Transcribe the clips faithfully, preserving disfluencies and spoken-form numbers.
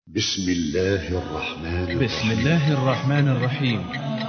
بسم الله الرحمن الرحيم. بسم الله الرحمن الرحيم.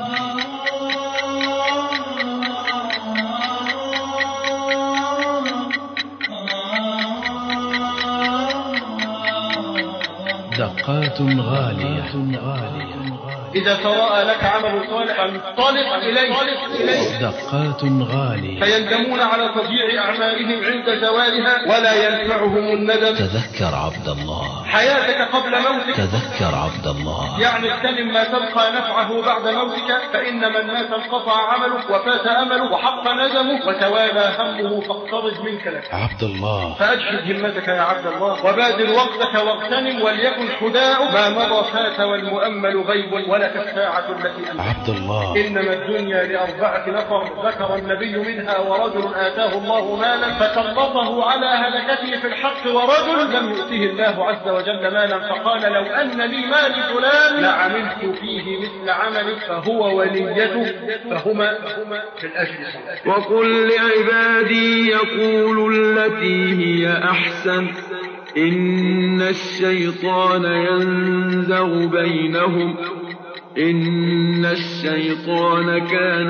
دقات غالية غالية. إذا تراءى لك عمل صالح فانطلق إليه. دقات غالية. فيندمون على تضييع أعمالهم عند زوالها ولا ينفعهم الندم. تذكر عبد الله حياتك قبل موتك. تذكر عبد الله يعني اغتنم ما تبقى نفعه بعد موتك، فإن من مات انقطع عمله وفات أمله وحق ندمه وتوالى همه فاقترض منك لك. عبد الله فأجهد همتك يا عبد الله وبادر وقتك واغتنم، وليكن حداء ما مضى فات والمؤمل غيب ولك الساعة التي أنت. عبد الله إنما الدنيا لأربعة نفر ذكر النبي منها ورجل آتاه الله مالا فسلطه على هلكته في الحق، ورجل لم يؤته الله عز وجل مالا فقال لو أن لي مال فلان لعملت فيه مثل عملك، فهو وليته فهما في الأجر سواء. وقل لعبادي يقولوا التي هي أحسن إن الشيطان ينزغ بينهم إن الشيطان كان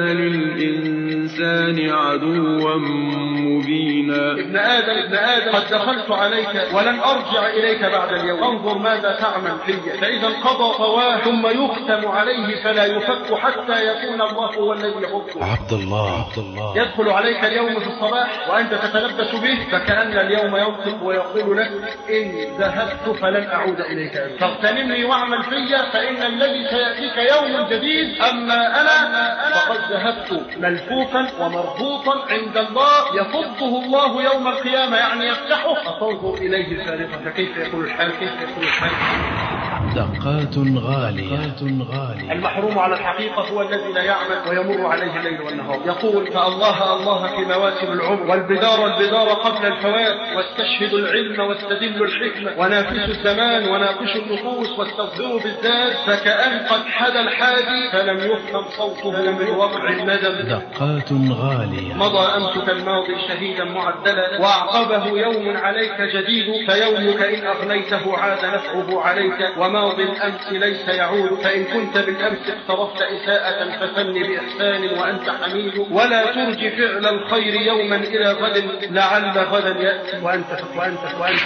للإنسان عدوا مبينا. ابن آدم ابن آدم قد دخلت عليك ولن أرجع إليك بعد اليوم، انظر ماذا تعمل في. فإذا انقضى طواه ثم يختم عليه فلا يفك حتى يكون الله هو الذي يفكه. عبد الله عبد الله يدخل عليك اليوم في الصباح وأنت تتلبس به فكأن اليوم ينطق ويقول لك إن ذهبت فلن أعود إليك أبدا، فاغتنمني واعمل في، فإن الذي سيأتيك يوم جديد. أما أنا فقد ذهبت ملفوفا ومربوطا عند الله يفضه الله يوم القيامة، يعني يفتحه فتنظر إليه فارغة. فكيف يكون الحال؟ كيف يكون الحال؟ دقات غالية غالية. المحروم على الحقيقة هو الذي لا يعمل ويمر عليه الليل والنهار. يقول فالله الله في مواسم العمر، والبدار البدار قبل الفوات، واستشهد العلم واستدل الحكمة، ونافس الزمان وناقش النفوس، واستظهروا بالذات، فكأن قد حدا الحادي فلم يفهم صوته من وقع الندم. دقات غالية. مضى أمسك الماضي شهيدا معدلا، وأعقبه يوم عليك جديد، فيومك إن أغنيته عاد نفعه عليك، وماضي الأمس ليس يعود. فإن كنت بالأمس اقترفت إساءة فثن بإحسان وأنت حميد، ولا ترجي فعل الخير يوما إلى غد لعل غدا يأتي وأنت وأنت وأنت.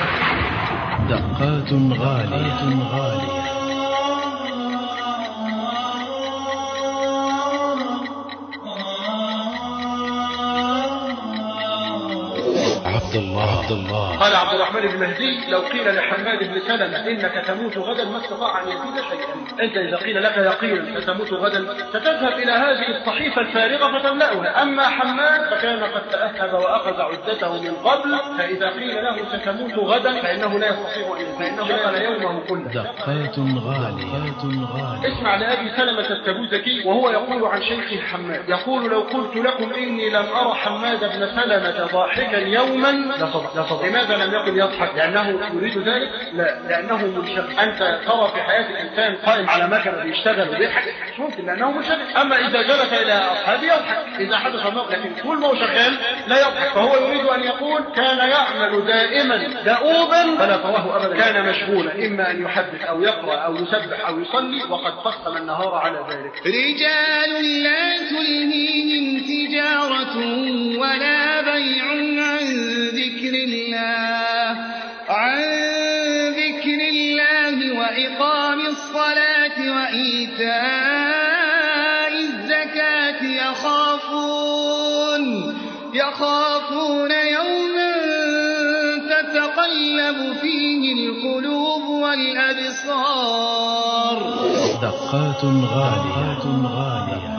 دقات غالية غالية. عبد الله عبد الله قال عبد الرحمن بن مهدي لو قيل لحماد بن سلمة إنك تموت غدا ما استطاع أن يزيد شيئا. أنت إذا قيل لك يقينا ستموت غدا ستذهب إلى هذه الصحيفة الفارغة فتملأها. أما حماد فكان قد تأهب وأخذ عدته من قبل، فإذا قيل له ستموت غدا فإنه لا يستطيع أن يزيد، فإنه شغل يومه كله. دقات غالية غالية. اسمع لأبي سلمة التبوذكي وهو يقول عن شيخه حماد، يقول لو قلت لكم إني لم أرى حماد بن سلمة ضاحكا يوما لصدق. لصدق. لماذا لم يكن يضحك؟ لأنه يريد ذلك؟ لا، لأنه منشغل. أنت ترى في حياتك إنسان قائم على مكنة بيشتغل وبيضحك؟ مش ممكن، لأنه منشغل. أما إذا جلس إلى أصحابه يضحك إذا حدث موقف، لكن طول ما هو شغال لا يضحك. فهو يريد أن يقول كان يعمل دائما دؤوبا فلا تراه أبدا، كان مشغولا إما أن يحدث أو يقرأ أو يسبح أو يصلي، وقد قسم النهار على ذلك. رجال لا تلهيهم تجارة ولا بيع عن ذكر الله عن ذكر الله وإقام الصلاة وإيتاء الزكاة يخافون يخافون يوما تتقلب فيه القلوب والأبصار. دقات غالية غالية.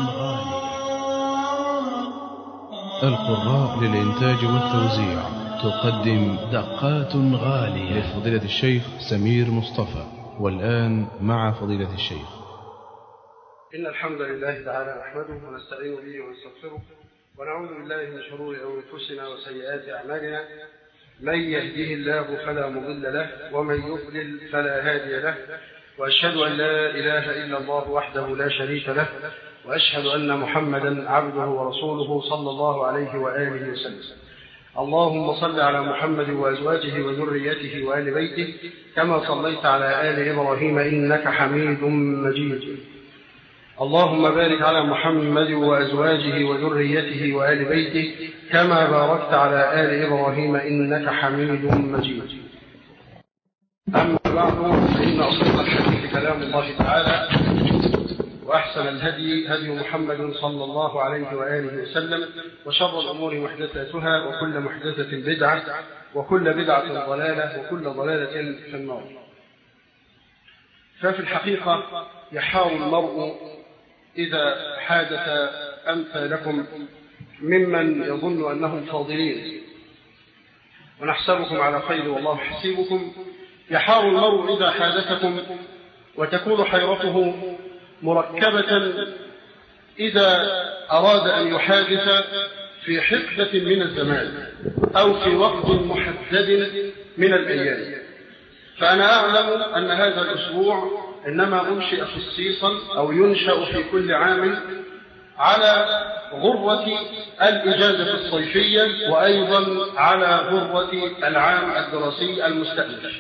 القراء للإنتاج والتوزيع تقدم دقات غالية لفضيلة الشيخ سمير مصطفى. والآن مع فضيلة الشيخ. إن الحمد لله تعالى نحمده ونستعين به ونستغفره ونعوذ بالله من شرور أنفسنا وسيئات أعمالنا. من يهده الله فلا مضل له ومن يضلل فلا هادي له، وأشهد أن لا إله إلا الله وحده لا شريك له، وأشهد أن محمدا عبده ورسوله صلى الله عليه وآله وسلم. اللهم صل على محمد وأزواجه وذريته وآل بيته كما صليت على آل إبراهيم إنك حميد مجيد. اللهم بارك على محمد وأزواجه وذريته وآل بيته كما باركت على آل إبراهيم إنك حميد مجيد. أما بعد، فإن أصدق الحديث كلام الله تعالى، وأحسن الهدي هدي محمد صلى الله عليه وآله وسلم، وشر الأمور محدثاتها، وكل محدثة بدعة، وكل بدعة ضلالة، وكل ضلالة في النار. ففي الحقيقة يحار المرء إذا حادث أمثالكم ممن يظن أنهم فاضلين ونحسبكم على خير والله حسيبكم، يحار المرء إذا حادثكم وتكون حيرته مركبة إذا أراد أن يحادث في حقبة من الزمان أو في وقت محدد من الأيام. فأنا أعلم أن هذا الأسبوع إنما أنشئ خصيصا أو ينشأ في كل عام على غرة الإجازة الصيفية، وأيضا على غرة العام الدراسي المستأنف.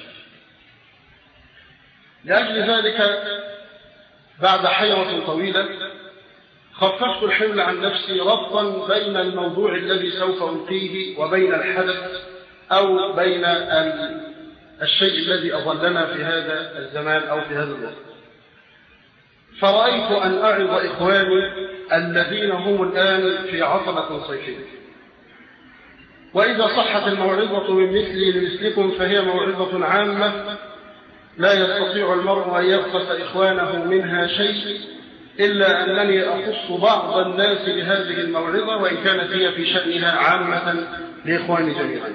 لأجل ذلك بعد حيرة طويلة خففت الحمل عن نفسي ربطا بين الموضوع الذي سوف ألقيه وبين الحدث أو بين الشيء الذي أظلنا في هذا الزمان أو في هذا الوقت. فرأيت أن أعظ إخواني الذين هم الآن في عطلة صيفية، وإذا صحت الموعظة من مثلي لمثلكم فهي موعظة عامة لا يستطيع المرء أن يبخس إخوانه منها شيء، إلا أنني أخص بعض الناس بهذه الموعظة، وإن كانت هي في شأنها عامة لإخواني جميعا.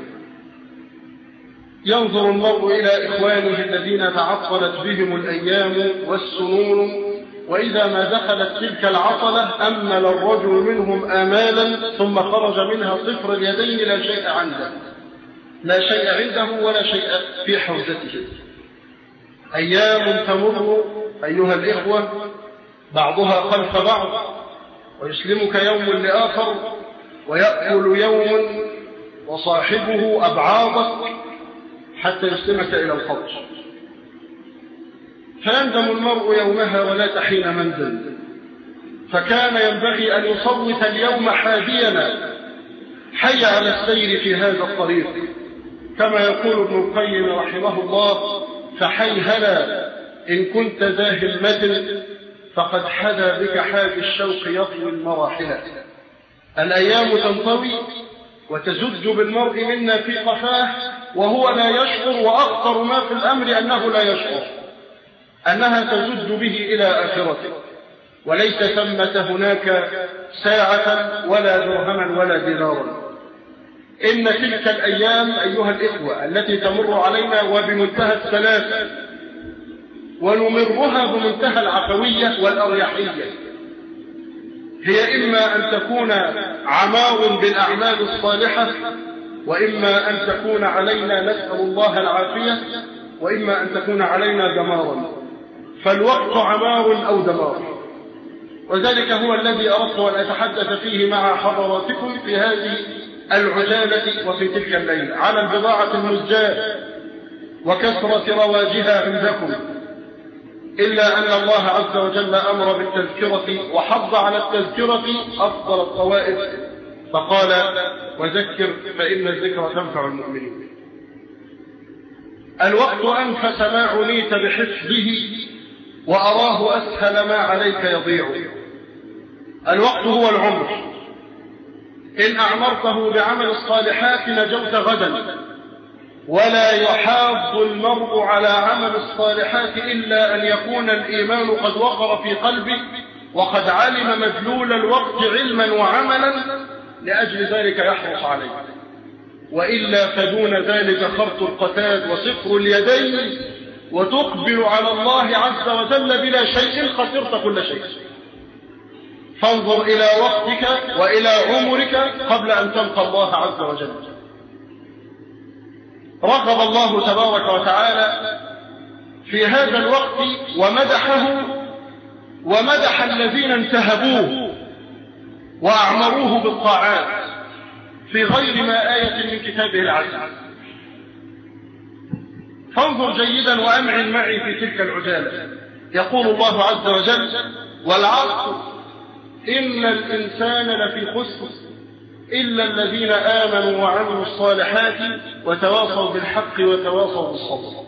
ينظر المرء إلى إخوانه الذين تعطلت بهم الأيام والسنون، وإذا ما دخلت تلك العطلة أمل الرجل منهم آمالا ثم خرج منها صفر اليدين، لا شيء عنده، لا شيء عنده ولا شيء في حوزته. أيام تمر أيها الإخوة بعضها خلف بعض، ويسلمك يوم لآخر، ويأكل يوم وصاحبه أبعاضك حتى يسلمك إلى الخرج. فيندم المرء يومها ولا تحين منزل، فكان ينبغي أن يصوت اليوم حادينا حي على السير في هذا الطريق، كما يقول ابن القيم رحمه الله: فحي هلا إن كنت ذا همة فقد حدا بك حاد الشوق يطوي المراحل. الأيام تنطوي وتزج بالمرء منا في قفاه وهو لا يشعر، وأخطر ما في الأمر أنه لا يشعر أنها تزج به إلى آخرته، وليس ثمة هناك ساعة ولا درهما ولا دينارا. إن تلك الأيام أيها الإخوة التي تمر علينا وبمنتهى السلاسة ونمرها بمنتهى العفوية والأريحية، هي إما أن تكون عمار بالأعمال الصالحة، وإما أن تكون علينا نسأل الله العافية، وإما أن تكون علينا دمارا. فالوقت عمار أو دمار، وذلك هو الذي أردت أن أتحدث فيه مع حضراتكم في هذه العجالة وفي تلك الليلة، على البضاعة المزجاة وكثرة رواجها عندكم، إلا أن الله عز وجل أمر بالتذكرة وحض على التذكرة أفضل الطوائف، فقال: وذكر فإن الذكر تنفع المؤمنين. الوقت أنفس ما عنيت بحفظه، وأراه أسهل ما عليك يضيع. الوقت هو العمر، إن أعمرته بعمل الصالحات نجوت غدا، ولا يحاض المرء على عمل الصالحات إلا أن يكون الإيمان قد وقر في قلبه وقد علم مدلول الوقت علما وعملا، لأجل ذلك يحرص عليه، وإلا فدون ذلك خرط القتاد وصفر اليدين، وتقبل على الله عز وجل بلا شيء، خسرت كل شيء. فانظر إلى وقتك وإلى عمرك قبل أن تلقى الله عز وجل. رغب الله تبارك وتعالى في هذا الوقت ومدحه، ومدح الذين انتهبوه وأعمروه بالطاعات، في غير ما آية من كتابه العزيز. فانظر جيدا وأمعن معي في تلك العجالة. يقول الله عز وجل: والعصر إن الإنسان لفي خسر إلا الذين آمنوا وعملوا الصالحات وتواصوا بالحق وتواصوا بالصبر.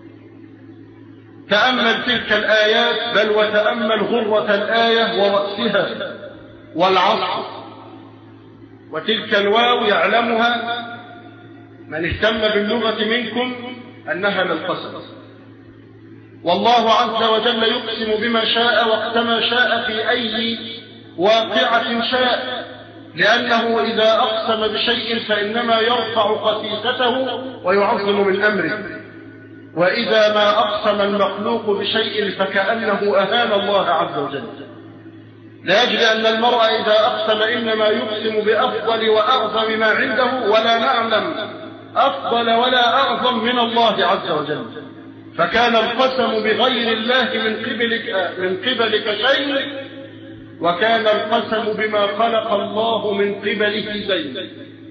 تأمل تلك الآيات، بل وتأمل غرة الآية ورأسها والعصر، وتلك الواو يعلمها من اهتم باللغة منكم أنها للقسم. والله عز وجل يقسم بما شاء وقتما شاء في أي واقعة شاء، لأنه إذا أقسم بشيء فإنما يرفع خسيسته ويعظم من أمره، وإذا ما أقسم المخلوق بشيء فكأنه أهان الله عز وجل، لأجل أن المرء إذا أقسم إنما يقسم بأفضل وأعظم ما عنده، ولا نعلم أفضل ولا أعظم من الله عز وجل. فكان القسم بغير الله من قبلك, من قبلك شيء، وكان القسم بما خلق الله من قبله زين.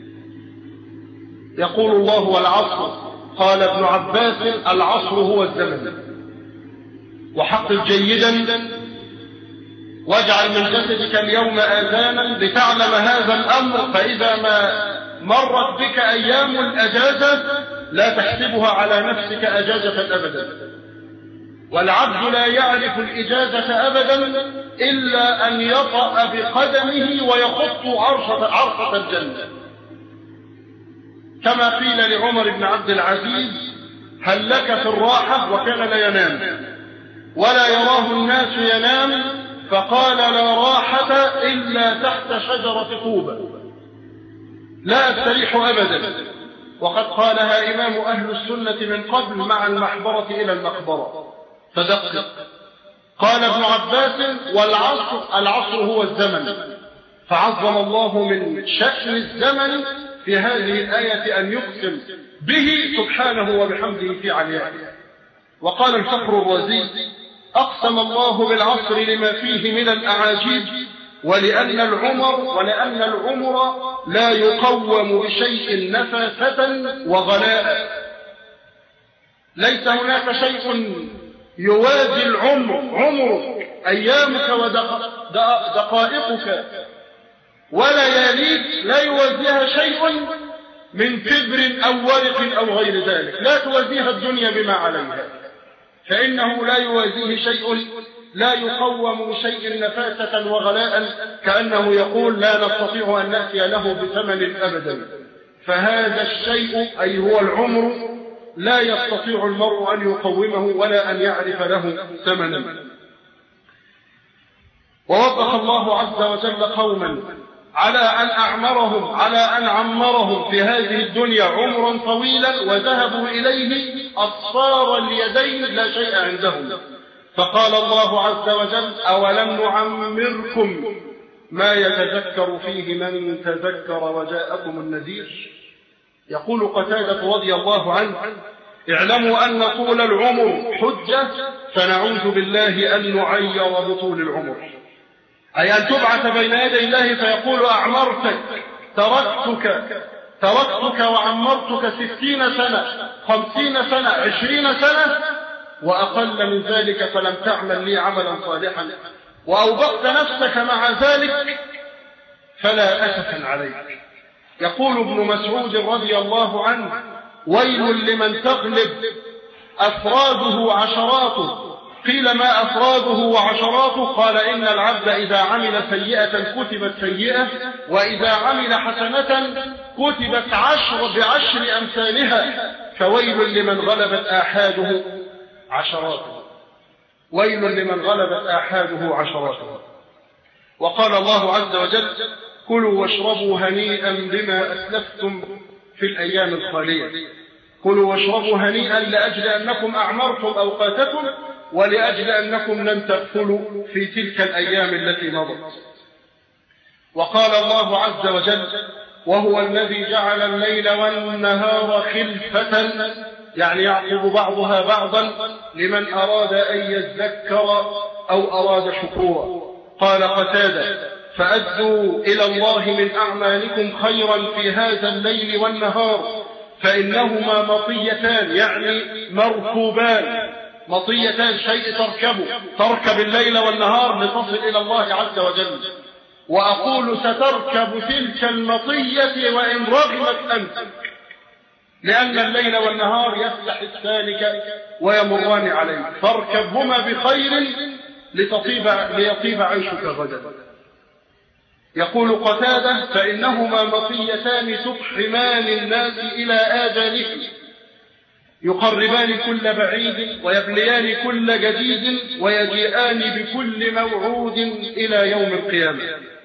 يقول الله: والعصر. قال ابن عباس: العصر هو الزمن. وحقق جيدا واجعل من جسدك اليوم آذانا لتعلم هذا الأمر، فإذا ما مرت بك أيام الأجازة لا تحسبها على نفسك أجازة أبدا. والعبد لا يعرف الإجازة أبدا إلا أن يطأ بقدمه ويخط عرشة, عرشة الجنة، كما قيل لعمر بن عبد العزيز: هل لك في الراحة؟ وكان لا ينام ولا يراه الناس ينام، فقال: لا راحة إلا تحت شجرة طوبى، لا أستريح أبدا. وقد قالها إمام أهل السنة من قبل مع المحبرة إلى المقبرة، فدقق. قال ابن عباس: والعصر. العصر هو الزمن. فعظم الله من شأن الزمن في هذه الآية أن يقسم به سبحانه وبحمده في عليائه. وقال الفخر الرازي: أقسم الله بالعصر لما فيه من الأعاجيب، ولأن العمر ولأن العمر لا يقوم بشيء نفاسة وغلاء. ليس هناك شيء يوازي العمر، عمرك أيامك ودقائقك ولياليك لا يوازيها شيء من كبر أو ورق أو غير ذلك، لا توازيها الدنيا بما عليها، فإنه لا يوازيه شيء، لا يقوم بشيء نفاسة وغلاء، كأنه يقول: لا نستطيع أن نأتي له بثمن أبدا. فهذا الشيء أي هو العمر لا يستطيع المرء أن يقومه ولا أن يعرف له ثمنا. ووضح الله عز وجل قوما على أن أعمرهم على أن عمرهم في هذه الدنيا عمرا طويلا، وذهبوا إليه أصفار اليدين لا شيء عندهم. فقال الله عز وجل: أولم نعمركم ما يتذكر فيه من تذكر وجاءكم النذير. يقول قتادة رضي الله عنه: اعلموا أن طول العمر حجة، فنعوذ بالله أن نعير بطول العمر، أي أن تبعث بين يدي الله فيقول: أعمرتك، تركتك تركتك وعمرتك ستين سنة، خمسين سنة، عشرين سنة، وأقل من ذلك فلم تعمل لي عملا صالحا، وأوبقت نفسك مع ذلك، فلا أسفا عليك. يقول ابن مسعود رضي الله عنه: ويل لمن تغلب أفراده عشراته. قيل: ما أفراده وعشراته؟ قال: إن العبد إذا عمل سيئة كتبت سيئة، وإذا عمل حسنة كتبت عشر بعشر أمثالها، فويل لمن غلبت آحاده عشراته. ويل لمن غلبت آحاده عشراته. وقال الله عز وجل: كلوا واشربوا هنيئا بما أسلفتم في الأيام الخالية. كلوا واشربوا هنيئا لأجل أنكم أعمرتم أوقاتكم، ولأجل أنكم لم تغفلوا في تلك الأيام التي مضت. وقال الله عز وجل: وهو الذي جعل الليل والنهار خلفة، يعني يعقب بعضها بعضا لمن أراد أن يذكر أو أراد شكورا. قال قتادة: فأدوا إلى الله من أعمالكم خيرا في هذا الليل والنهار، فإنهما مطيتان، يعني مركوبان. مطيتان شيء تركبه، تركب الليل والنهار لتصل إلى الله عز وجل. وأقول ستركب تلك المطية وإن رغمت أنفك، لأن الليل والنهار يفتح السالك ويمران عليه، فاركبهما بخير لتطيب ليطيب عيشك غدا. يقول قتادة: فإنهما مطيتان تفحمان الناس إلى آجالهم، يقربان كل بعيد ويبليان كل جديد ويجيئان بكل موعود إلى يوم القيامة.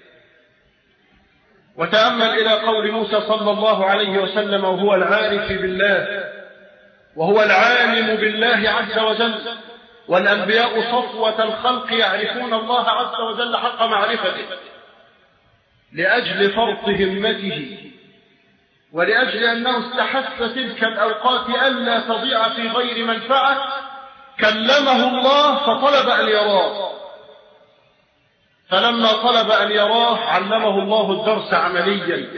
وتأمل إلى قول موسى صلى الله عليه وسلم وهو العارف بالله وهو العالم بالله عز وجل، والأنبياء صفوة الخلق يعرفون الله عز وجل حق معرفته، لأجل فرط همته ولأجل أنه استحث تلك الأوقات ألا تضيع في غير منفعة، كلمه الله فطلب أن يراه، فلما طلب أن يراه علمه الله الدرس عمليا.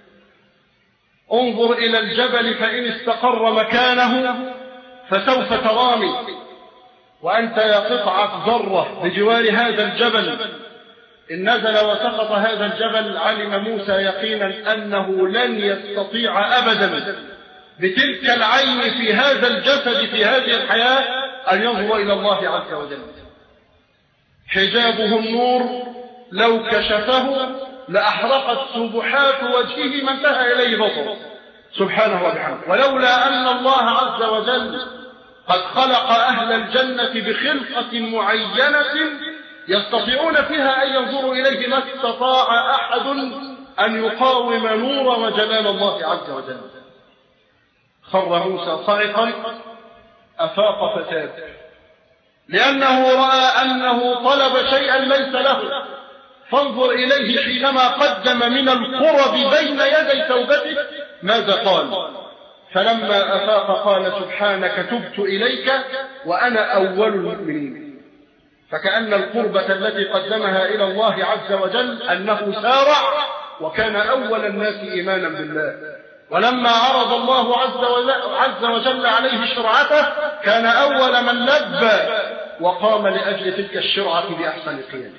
انظر إلى الجبل فإن استقر مكانه فسوف تراني، وأنت يا قطعة ذرة بجوار هذا الجبل، إن نزل وسقط هذا الجبل علم موسى يقينا أنه لن يستطيع أبدا بتلك العين في هذا الجسد في هذه الحياة أن ينظر إلى الله عز وجل. حجابه النور، لو كشفه لأحرقت سبحات وجهه ما انتهى إليه بصره سبحانه وبحمده. ولولا أن الله عز وجل قد خلق أهل الجنة بخلقة معينة يستطيعون فيها أن ينظروا إليه ما استطاع أحد أن يقاوم نور وجلال الله عز وجل. خر موسى صاعقا أفاق فتاب، لأنه رأى أنه طلب شيئا ليس له. فانظر إليه حينما قدم من القرب بين يدي توبته ماذا قال؟ فلما أفاق قال سبحانك تبت إليك وأنا أول المؤمنين. فكأن القربة التي قدمها إلى الله عز وجل أنه سارع وكان أول الناس إيمانا بالله، ولما عرض الله عز وجل عليه شرعته كان أول من لبى وقام لأجل تلك الشرعة بأحسن قيام.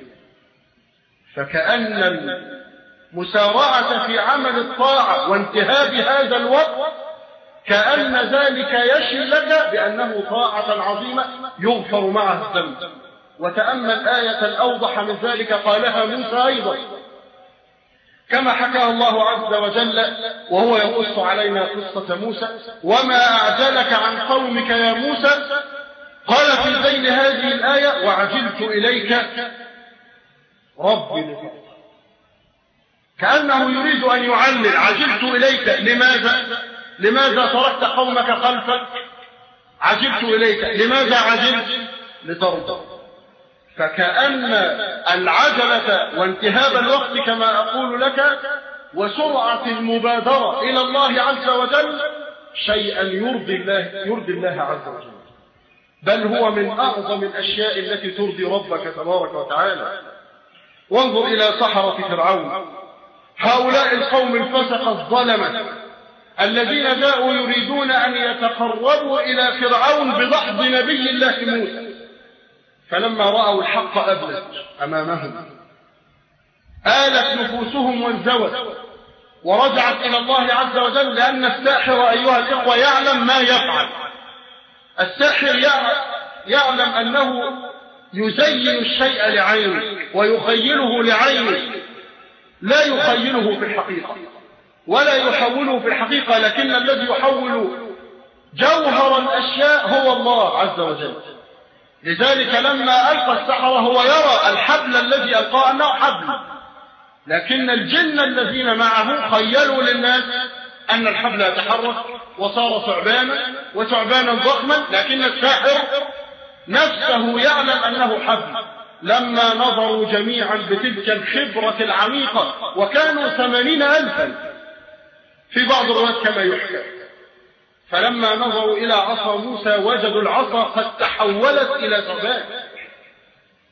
فكأن المسارعة في عمل الطاعة وانتهاب هذا الوقت كأن ذلك يشهد لك بأنه طاعة عظيمة يغفر معها الذنب. وتأمل آية أوضح من ذلك قالها موسى أيضا كما حكى الله عز وجل وهو يقص علينا قصة موسى: وما أعجلك عن قومك يا موسى. قال في ذيل هذه الآية: وعجلت إليك ربي لترضى. كأنه يريد أن يعلل: عجلت إليك لماذا؟ لماذا تركت قومك خلفك؟ عجلت إليك لماذا؟ عجلت لترضى. فكأن العجلة وانتهاب الوقت كما أقول لك وسرعة المبادرة إلى الله عز وجل شيئا يرضي الله, يرضي الله عز وجل، بل هو من أعظم الأشياء التي ترضي ربك تبارك وتعالى. وانظر إلى سحرة فرعون، هؤلاء القوم الفسق الظلمة الذين جاءوا يريدون أن يتقربوا إلى فرعون بضحض نبي الله موسى، فلما رأوا الحق أبلج أمامهم آلت نفوسهم وانزوت ورجعت إلى الله عز وجل، لأن الساحر أيها الإخوة يعلم ما يفعل. الساحر يعلم أنه يزين الشيء لعينه ويخيله لعينه، لا يخيله في الحقيقة ولا يحوله في الحقيقة، لكن الذي يحول جوهر الأشياء هو الله عز وجل. لذلك لما ألقى السحرة هو يرى الحبل الذي ألقاه أنه حبل، لكن الجن الذين معه خيلوا للناس أن الحبل يتحرك وصار ثعبانا وثعبانا ضخما، لكن الساحر نفسه يعلم أنه حبل. لما نظروا جميعا بتلك الخبرة العميقة وكانوا ثمانين ألفا في بعض الروايات كما يحكى، فلما نظروا إلى عصا موسى وجدوا العصا قد تحولت إلى ثعبان.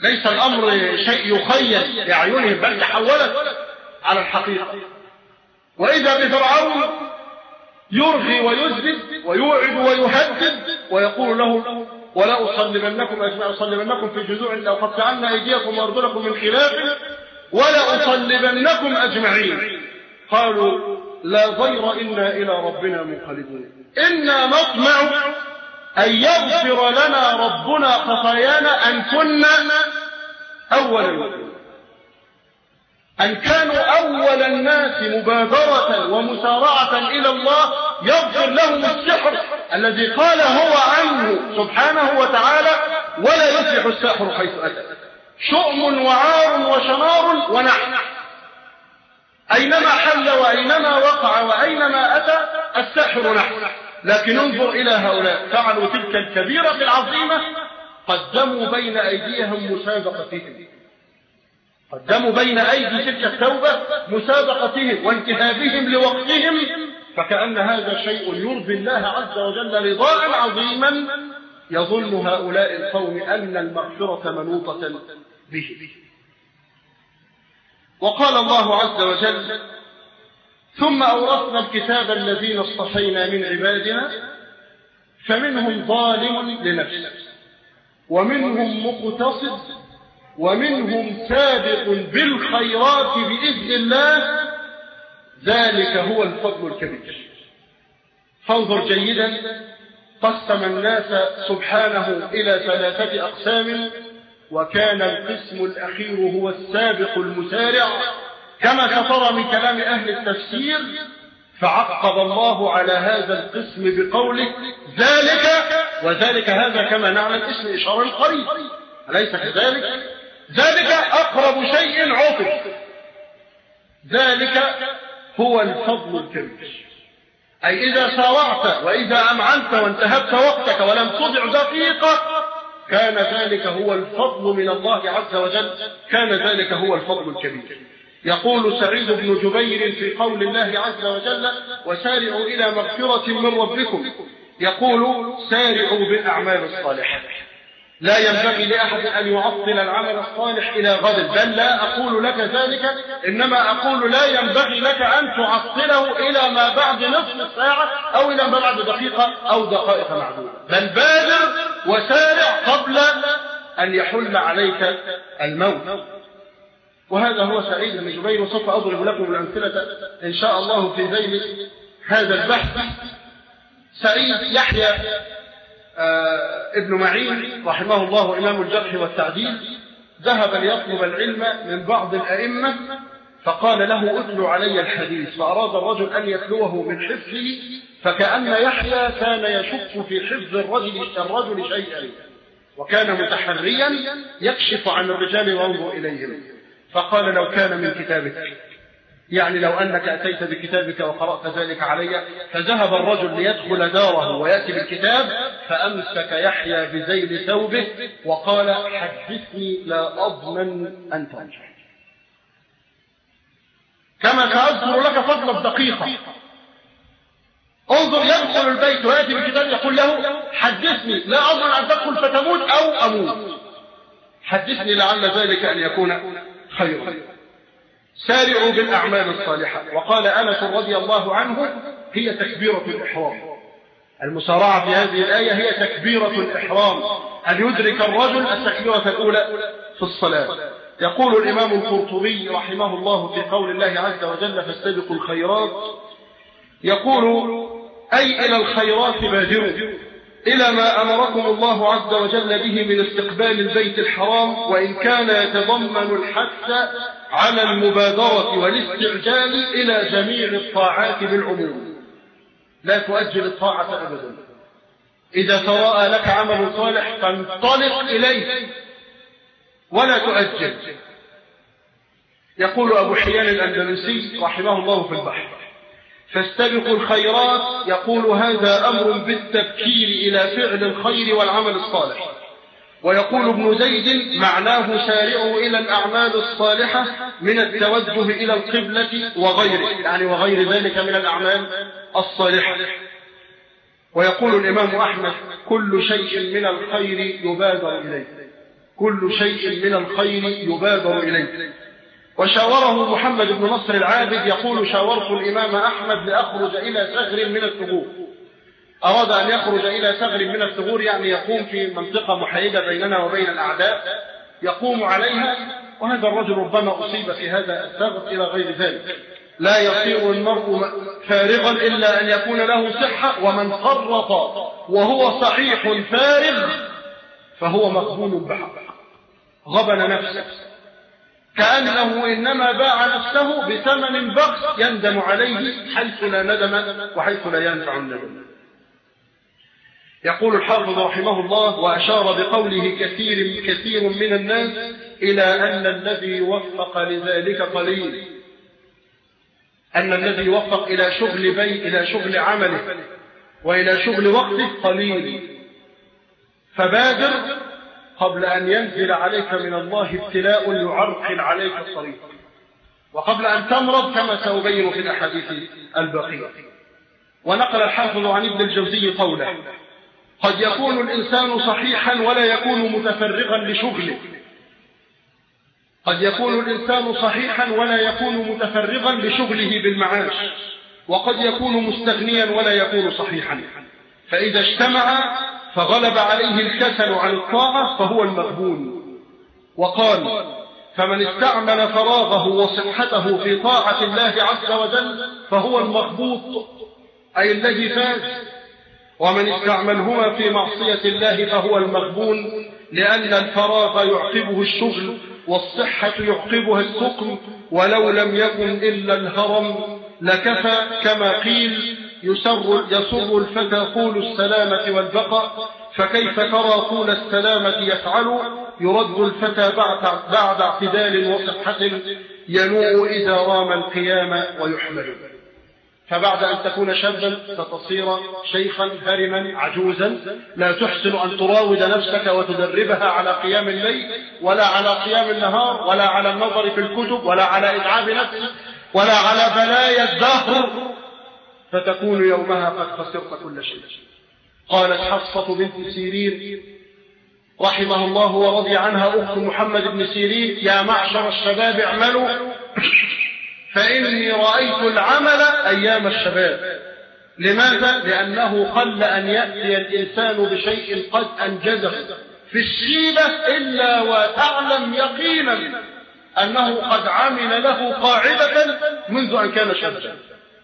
ليس الأمر شيء يخيل لأعينهم، بل تحولت على الحقيقة. وإذا بفرعون يرغي ويثبت ويوعد ويهدد ويقول له ولا أصلبنكم أجمع أصلبنكم في جذوع لو قطعنا أيديكم وأرجلكم من خلاف ولا أصلبنكم أجمعين. قالوا لا ضير إنا إلى ربنا منقلبون إنا نطمع أن يغفر لنا ربنا خطايانا أن كنا أول المؤمنين، أن كانوا أول الناس مبادرة ومسارعة إلى الله يغفر لهم السحر الذي قال هو عنه سبحانه وتعالى ولا يفلح الساحر حيث أتى، شؤم وعار وشنار ونحن، أينما حل وأينما وقع وأينما أتى الساحر نحن. لكن انظر إلى هؤلاء فعلوا تلك الكبيرة العظيمة، قدموا بين أيديهم مسابقتهم، قدموا بين أيدي تلك التوبة مسابقتهم وانتهابهم لوقتهم، فكأن هذا شيء يرضي الله عز وجل رضاء عظيما يظن هؤلاء القوم أن المغفرة منوطة به. وقال الله عز وجل ثم أورثنا الكتاب الذين اصطفينا من عبادنا فمنهم ظالم لنفسه ومنهم مقتصد ومنهم سابق بالخيرات بإذن الله ذلك هو الفضل الكبير. فانظر جيدا، قسم الناس سبحانه إلى ثلاثة أقسام، وكان القسم الأخير هو السابق المسارع كما سترى من كلام أهل التفسير. فعقب الله على هذا القسم بقوله ذلك، وذلك هذا كما نعلم اسم إشارة قريب أليس كذلك؟ ذلك أقرب شيء عطف، ذلك هو الفضل الكبير. أي إذا سارعت وإذا أمعنت وانتهبت وقتك ولم تضع دقيقة كان ذلك هو الفضل من الله عز وجل، كان ذلك هو الفضل الكبير. يقول سعيد بن جبير في قول الله عز وجل وسارعوا إلى مغفرة من ربكم، يقول سارعوا بالأعمال الصالحة. لا ينبغي لأحد أن يعطل العمل الصالح إلى غد، بل لا أقول لك ذلك، إنما أقول لا ينبغي لك أن تعطله إلى ما بعد نصف ساعة أو إلى ما بعد دقيقة أو دقائق معدودة، بل بادر وسارع قبل أن يحل عليك الموت. وهذا هو سعيد بن جبير، وسوف أضرب لكم الأمثلة إن شاء الله في ذيل هذا البحث. سعيد يحيى آه ابن معين رحمه الله إمام الجرح والتعديل ذهب ليطلب العلم من بعض الأئمة، فقال له اتل علي الحديث، فأراد الرجل أن يتلوه من حفظه، فكأن يحيى كان يشك في حفظ الرجل, الرجل شيئا، وكان متحريا يكشف عن الرجال وينظر إليهم، فقال لو كان من كتابك، يعني لو أنك أتيت بكتابك وقرأت ذلك علي. فذهب الرجل ليدخل داره ويأتي بالكتاب، فأمسك يحيى بذيل ثوبه وقال حدثني لا أضمن أن ترجع، كما سأذكر لك فضل الدقيقة. انظر، يدخل البيت ويأتي بالكتاب يقول له حدثني لا أضمن أن تدخل فتموت أو أموت، حدثني لعل ذلك أن يكون خيرا. سارعوا بالأعمال الصالحة. وقال أنس رضي الله عنه هي تكبيرة الإحرام، المسارعة في هذه الآية هي تكبيرة الإحرام، أن يدرك الرجل التكبيرة الأولى في الصلاة. يقول الإمام القرطبي رحمه الله في قول الله عز وجل فاستبقوا الخيرات، يقول أي إلى الخيرات بادروا، إلى ما أمركم الله عز وجل به من استقبال البيت الحرام، وإن كان يتضمن الحث على المبادرة والاستعجال إلى جميع الطاعات بالعموم. لا تؤجل الطاعة أبدا، إذا تراءى لك عمل صالح فانطلق إليه ولا تؤجل. يقول أبو حيان الأندلسي رحمه الله في البحر فاستبقوا الخيرات، يقول هذا أمر بالتبكير إلى فعل الخير والعمل الصالح. ويقول ابن زيد معناه سارعوا إلى الأعمال الصالحة من التوجه إلى القبلة وغيره، يعني وغير ذلك من الأعمال الصالحة. ويقول الإمام أحمد كل شيء من الخير يبادر إليه، كل شيء من الخير يبادر إليه. وشاوره محمد بن نصر العابد يقول: شاورت الإمام أحمد لأخرج إلى ثغر من الثغور. أراد أن يخرج إلى ثغر من الثغور، يعني يقوم في منطقة محايدة بيننا وبين الأعداء يقوم عليها، وهذا الرجل ربما أصيب في هذا الثغر إلى غير ذلك. لا يصير المرء فارغا إلا أن يكون له صحة، ومن فرط وهو صحيح فارغ فهو مغبون بحق، غبن نفسه، كأنه إنما باع نفسه بثمن بخس يندم عليه حيث لا ندم وحيث لا ينفع الندم. يقول الحافظ رحمه الله: وأشار بقوله كثير كثير من الناس إلى أن الذي يوفق لذلك قليل، أن الذي يوفق إلى شغل بيت إلى شغل عمله وإلى شغل وقته قليل، فبادر قبل أن ينزل عليك من الله ابتلاء يعرقل عليك الطريق، وقبل أن تمرض كما سأبين في الأحاديث الباقية. ونقل الحافظ عن ابن الجوزي قوله: قد يكون الإنسان صحيحا ولا يكون متفرغا لشغله، قد يكون الإنسان صحيحا ولا يكون متفرغا لشغله بالمعاش، وقد يكون مستغنيا ولا يكون صحيحا، فإذا اجتمع فغلب عليه الكسل عن الطاعة فهو المغبون. وقال: فمن استعمل فراغه وصحته في طاعة الله عز وجل فهو المغبوط، أي الذي فاز، ومن استعملهما في معصية الله فهو المغبون، لأن الفراغ يعقبه الشغل والصحة يعقبها السقم، ولو لم يكن إلا الهرم لكفى، كما قيل: يسر, يسر الفتى طول السلامة والبقاء، فكيف ترى طول السلامة يفعل، يرد الفتى بعد اعتدال وصحة، ينوء إذا رام القيام ويحمل. فبعد أن تكون شابا فتصير شيخا هرما عجوزا، لا تحسن أن تراود نفسك وتدربها على قيام الليل ولا على قيام النهار ولا على النظر في الكتب ولا على إتعاب نفسك ولا على بلايا الدهر، فتكون يومها قد خسرت كل شيء. قالت حفصة بنت سيرين رحمه الله ورضي عنها أخت محمد بن سيرين: يا معشر الشباب اعملوا فإني رأيت العمل أيام الشباب. لماذا؟ لأنه قل أن يأتي الإنسان بشيء قد أنجزه في الشيبة إلا وتعلم يقينا أنه قد عمل له قاعدة منذ أن كان شابا،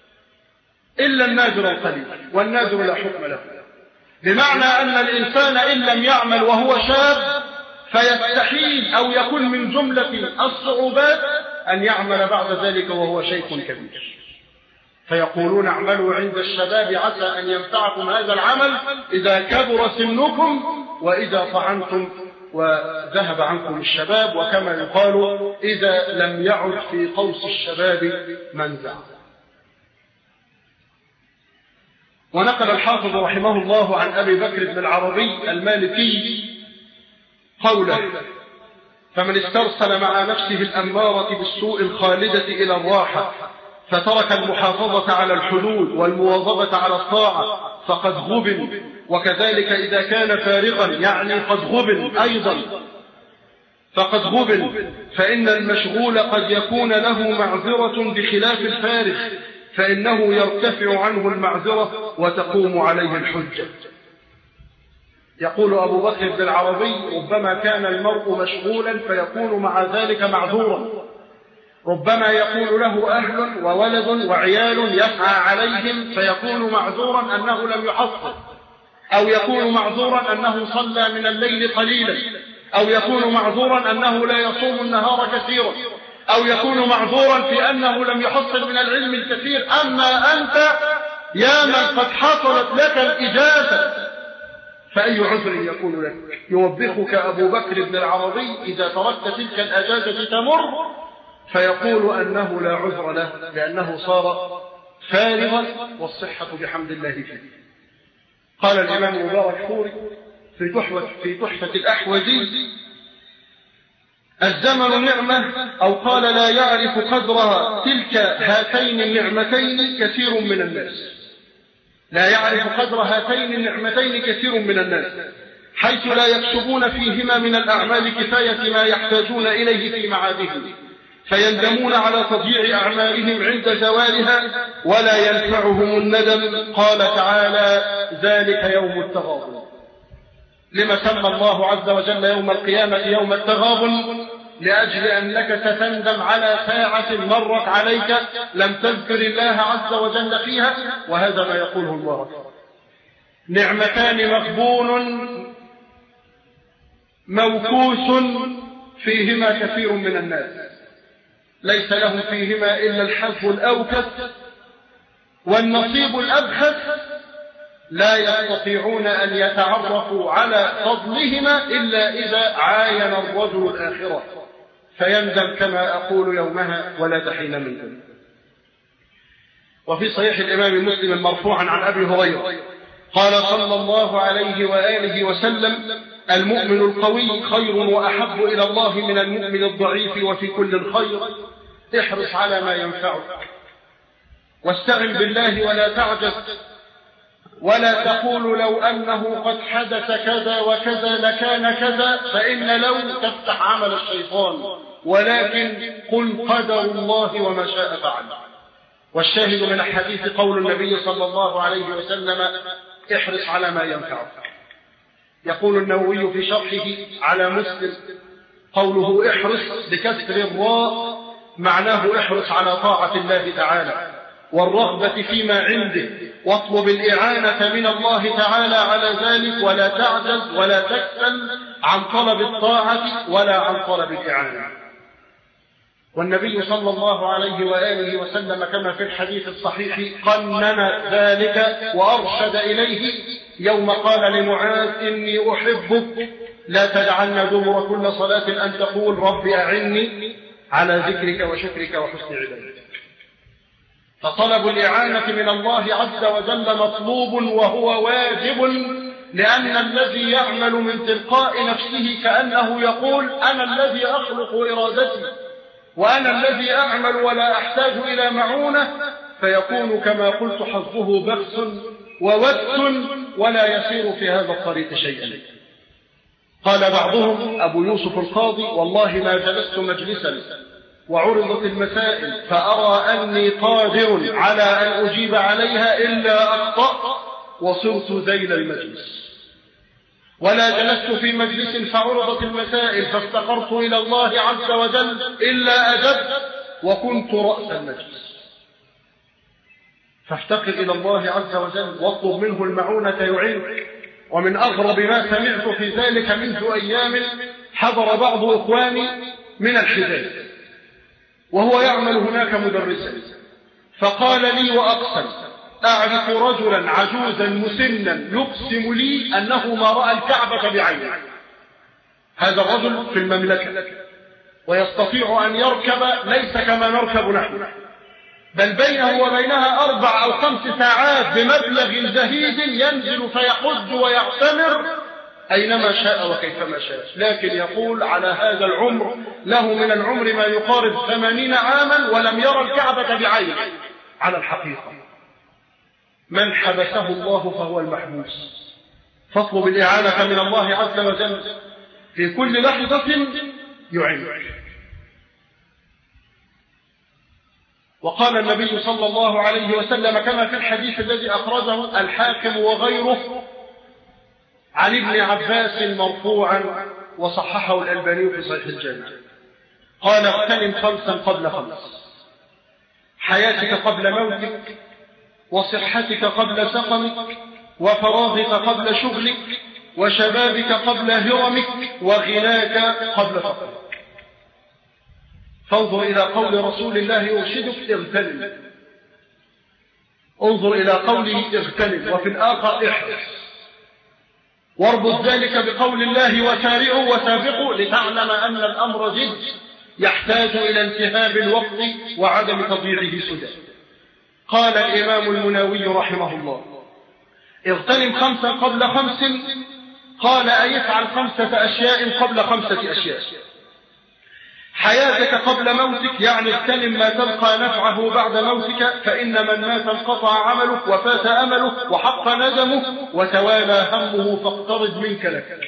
إلا النادر القليل، والنادر لا حكم له. بمعنى أن الإنسان إن لم يعمل وهو شاب فيستحيل أو يكون من جملة الصعوبات أن يعمل بعد ذلك وهو شيخ كبير. فيقولون: اعملوا عند الشباب عسى أن ينفعكم هذا العمل إذا كبر سنكم وإذا طعنتم وذهب عنكم الشباب، وكما يقال: إذا لم يعد في قوس الشباب منزع. ونقل الحافظ رحمه الله عن أبي بكر بن العربي المالكي قوله: فمن استرسل مع نفسه الأمارة بالسوء الخالدة إلى الراحة فترك المحافظة على الحدود والمواظبة على الطاعة فقد غبن. وكذلك إذا كان فارغا يعني قد غبن أيضا، فقد غبن، فإن المشغول قد يكون له معذرة بخلاف الفارغ، فإنه يرتفع عنه المعذرة وتقوم عليه الحجة. يقول أبو بكر بن العربي: ربما كان المرء مشغولا فيكون مع ذلك معذورا، ربما يكون له أهل وولد وعيال يسعى عليهم فيكون معذورا أنه لم يحصل، أو يكون معذورا أنه صلى من الليل قليلا، أو يكون معذورا أنه لا يصوم النهار كثيرا، أو يكون معذورا في أنه لم يحصل من العلم الكثير. أما أنت يا من قد حصلت لك الإجازة فأي عذر يكون لك؟ يوبخك أبو بكر بن العربي إذا تركت تلك الأجازة تمر، فيقول أنه لا عذر له لأنه صار فارغا والصحة بحمد الله فيه. قال الإمام مبارك فوري في تحفة, في تحفة الأحوذي: الزمن نعمة، أو قال لا يعرف قدرها تلك هاتين النعمتين كثير من الناس. لا يعرف قدر هاتين النعمتين كثير من الناس، حيث لا يكسبون فيهما من الأعمال كفاية ما يحتاجون إليه في معادهم، فيندمون على تضييع أعمالهم عند زوالها ولا ينفعهم الندم. قال تعالى: ذلك يوم التغابن. لما سمى الله عز وجل يوم القيامة يوم التغابن؟ لأجل أنك ستندم على ساعة مرت عليك لم تذكر الله عز وجل فيها، وهذا ما يقوله الله: نعمتان مغبون موكوس فيهما كثير من الناس، ليس لهم فيهما إلا الحظ الأوكس والنصيب الأبخس، لا يستطيعون أن يتعرفوا على فضلهما إلا إذا عاين الرجل الآخرة، فيندم كما أقول يومها ولا تحين منهم. وفي صحيح الإمام مسلم مرفوعا عن أبي هريرة قال صلى الله عليه وآله وسلم: المؤمن القوي خير وأحب إلى الله من المؤمن الضعيف، وفي كل خير. احرص على ما ينفعك، واستعن بالله ولا تعجز، ولا تقول لو أنه قد حدث كذا وكذا لكان كذا، فإن لو تفتح عمل الشيطان، ولكن قل قدر الله وما شاء فعل. والشاهد من الحديث قول النبي صلى الله عليه وسلم: احرص على ما ينفعك. يقول النووي في شرحه على مسلم: قوله احرص بكسر الراء معناه احرص على طاعة الله تعالى والرغبة فيما عنده، واطلب الإعانة من الله تعالى على ذلك، ولا تعجز ولا تكسل عن طلب الطاعة ولا عن طلب الإعانة. والنبي صلى الله عليه وآله وسلم كما في الحديث الصحيح قنن ذلك وأرشد إليه يوم قال لمعاذ: إني أحبك لا تدعن دبر كل صلاة أن تقول رب أعني على ذكرك وشكرك وحسن عبادتك. فطلب الإعانة من الله عز وجل مطلوب وهو واجب، لأن الذي يعمل من تلقاء نفسه كأنه يقول: أنا الذي أخلق إرادتي، وأنا الذي أعمل ولا أحتاج إلى معونة، فيكون كما قلت حظه بخس ووس ولا يسير في هذا الطريق شيئا. قال بعضهم أبو يوسف القاضي: والله ما جلست مجلسا وعرضت المسائل فأرى أني قادر على أن أجيب عليها إلا أخطأ وصرت ذيل المجلس، ولا جلست في مجلس فعرضت المسائل فافتقرت إلى الله عز وجل إلا أجبت وكنت رأس المجلس. فافتقر إلى الله عز وجل واطلب منه المعونة يعينك. ومن أغرب ما سمعت في ذلك منذ أيام حضر بعض إخواني من الحجاز وهو يعمل هناك مدرسا، فقال لي وأقسم: أعرف رجلا عجوزا مسنا يقسم لي أنه ما رأى الكعبة بعينه. هذا الرجل في المملكة ويستطيع أن يركب ليس كما نركب نحن، بل بينه وبينها أربع أو خمس ساعات بمبلغ زهيد، ينزل فيحج ويعتمر أينما شاء وكيفما شاء. لكن يقول على هذا العمر له من العمر ما يقارب ثمانين عاما ولم يرى الكعبة بعينه على الحقيقة. من حبسه الله فهو المحبوس. فاطلب الإعانة من الله عز وجل في كل لحظة يعينك. وقال النبي صلى الله عليه وسلم كما في الحديث الذي أخرجه الحاكم وغيره عن ابن عباس مرفوعا وصححه الألباني في صحيح الجامع، قال: اغتنم خمسا قبل خمس: حياتك قبل موتك، وصحتك قبل سقمك، وفراغك قبل شغلك، وشبابك قبل هرمك، وغناك قبل فقرك. فانظر إلى قول رسول الله يرشدك: اغتنم. انظر إلى قوله اغتنم، وفي الآخر احرص. واربط ذلك بقول الله: وسارعوا وسابقوا، لتعلم أن الأمر جد يحتاج إلى انتهاب الوقت وعدم تضييعه سدى. قال الإمام المناوي رحمه الله: اغتنم خمسا قبل خمس. قال: أي افعل خمسة أشياء قبل خمسة أشياء. حياتك قبل موتك، يعني اغتنم ما تلقى نفعه بعد موتك، فإن من مات انقطع عمله وفات أمله وحق ندمه وتوالى همه، فاقترض منك لك،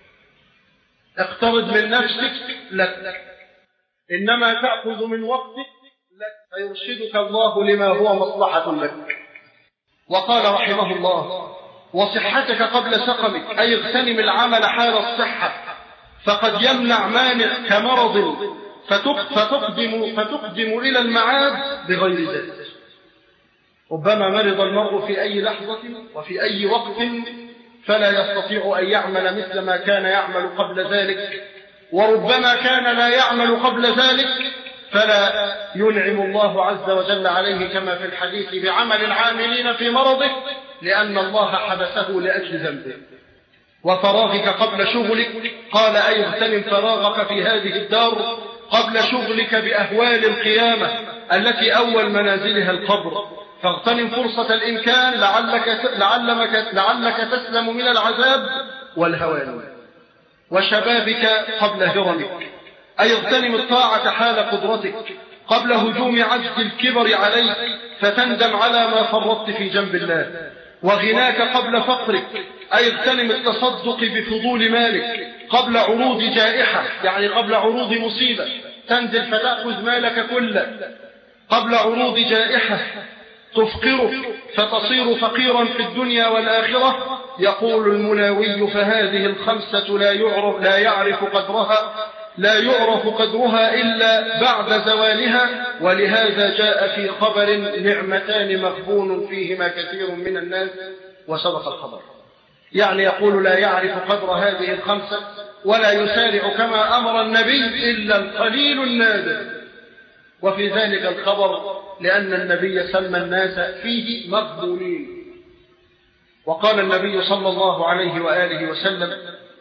اقترض من نفسك لك، إنما تأخذ من وقتك لك، فيرشدك الله لما هو مصلحة لك. وقال رحمه الله: وصحتك قبل سقمك، أي اغتنم العمل حال الصحة، فقد يمنع مانع كمرض فتقدم, فتقدم إلى المعاد بغير ذلك. ربما مرض المرء في أي لحظة وفي أي وقت فلا يستطيع أن يعمل مثل ما كان يعمل قبل ذلك، وربما كان لا يعمل قبل ذلك فلا ينعم الله عز وجل عليه كما في الحديث بعمل العاملين في مرضه، لأن الله حبسه لأجل ذنبه. وفراغك قبل شغلك، قال: أي اغتنم فراغك في هذه الدار قبل شغلك بأهوال القيامة التي أول منازلها القبر، فاغتنم فرصة الإمكان لعلك, لعلك, لعلك تسلم من العذاب والهوان. وشبابك قبل هرمك، أي اغتنم الطاعة حال قدرتك قبل هجوم عجز الكبر عليك فتندم على ما فرطت في جنب الله. وغناك قبل فقرك، أي اغتنم التصدق بفضول مالك قبل عروض جائحة، يعني قبل عروض مصيبة تنزل فتأخذ مالك كله، قبل عروض جائحة تفقرك فتصير فقيرا في الدنيا والآخرة. يقول المناوي: فهذه الخمسة لا يعرف, لا يعرف قدرها لا يعرف قدرها إلا بعد زوالها، ولهذا جاء في خبر: نعمتان مغبون فيهما كثير من الناس، وصدق الخبر. يعني يقول: لا يعرف قدر هذه الخمسة ولا يسارع كما أمر النبي إلا القليل النادر. وفي ذلك الخبر لأن النبي سمى الناس فيه مغبونين. وقال النبي صلى الله عليه وآله وسلم: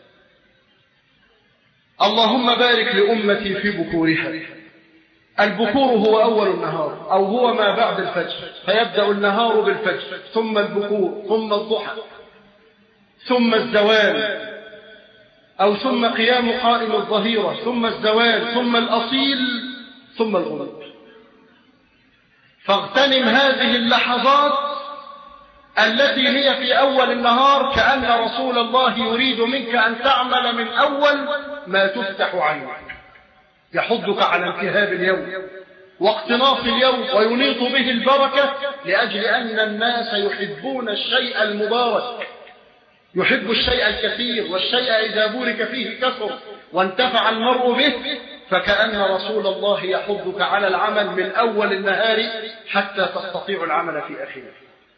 اللهم بارك لأمتي في بكورها. البكور هو أول النهار أو هو ما بعد الفجر، فيبدأ النهار بالفجر ثم البكور ثم الضحى ثم الزوال، أو ثم قيام قائم الظهيرة ثم الزوال ثم الأصيل ثم الغروب. فاغتنم هذه اللحظات التي هي في أول النهار، كأن رسول الله يريد منك أن تعمل من أول ما تفتح عنك، يحضك على انتهاب اليوم واقتناص اليوم وينيط به البركة، لأجل أن الناس يحبون الشيء المبارك، يحب الشيء الكثير، والشيء إذا بورك فيه كثر وانتفع المرء به. فكأن رسول الله يحضك على العمل من أول النهار حتى تستطيع العمل في آخره.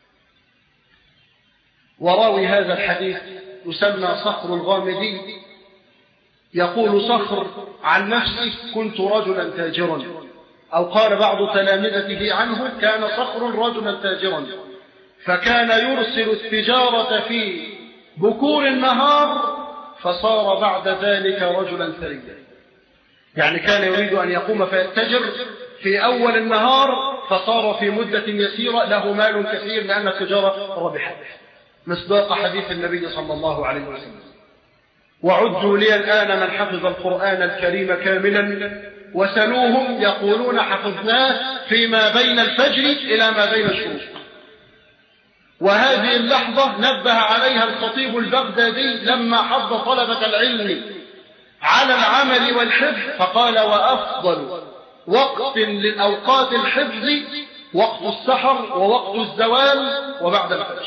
وراوي هذا الحديث يسمى صخر الغامدي، يقول صخر عن نفسه: كنت رجلا تاجرا، أو قال بعض تلامذته عنه: كان صخر رجلا تاجرا، فكان يرسل التجارة في بكور النهار فصار بعد ذلك رجلا ثريا. يعني كان يريد أن يقوم فيتجر في أول النهار، فصار في مدة يسيرة له مال كثير لأن التجارة ربحت، مصداق حديث النبي صلى الله عليه وسلم: وعدوا لي الآن من حفظ القرآن الكريم كاملا وسلوهم يقولون حفظناه فيما بين الفجر إلى ما بين الشروق. وهذه اللحظة نبه عليها الخطيب البغدادي لما حض طلبة العلم على العمل والحفظ، فقال: وأفضل وقت للأوقات الحفظ وقت السحر ووقت الزوال وبعد الفجر،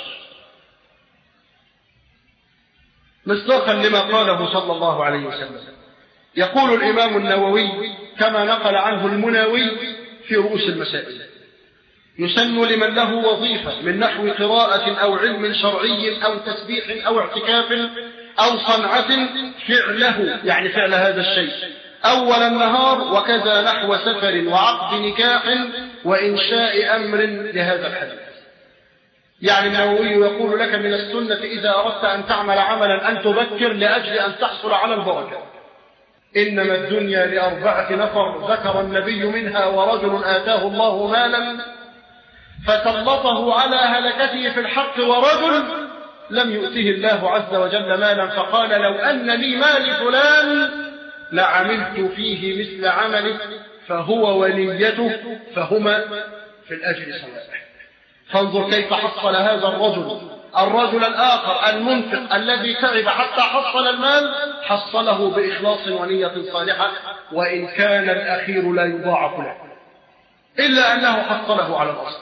مصداقا لما قاله صلى الله عليه وسلم. يقول الإمام النووي كما نقل عنه المناوي في رؤوس المسائل: يسن لمن له وظيفة من نحو قراءة أو علم شرعي أو تسبيح أو اعتكاف أو صنعة فعله، يعني فعل هذا الشيء أول النهار، وكذا نحو سفر وعقد نكاح وإنشاء أمر لهذا الحديث. يعني النووي يقول لك من السنة إذا أردت أن تعمل عملا أن تبكر لأجل أن تحصل على البركة. إنما الدنيا لأربعة نفر ذكر النبي منها: ورجل آتاه الله مالا فسلطه على هلكته في الحق، ورجل لم يؤته الله عز وجل مالا فقال: لو أن لي مال فلان لعملت فيه مثل عمله فهو ونيته فهما في الأجر سواء. فانظر كيف حصل هذا الرجل الرجل الآخر المنفق الذي تعب حتى حصل المال، حصله بإخلاص ونية صالحة، وإن كان الأخير لا يضاعف له إلا أنه حصله على الأصل.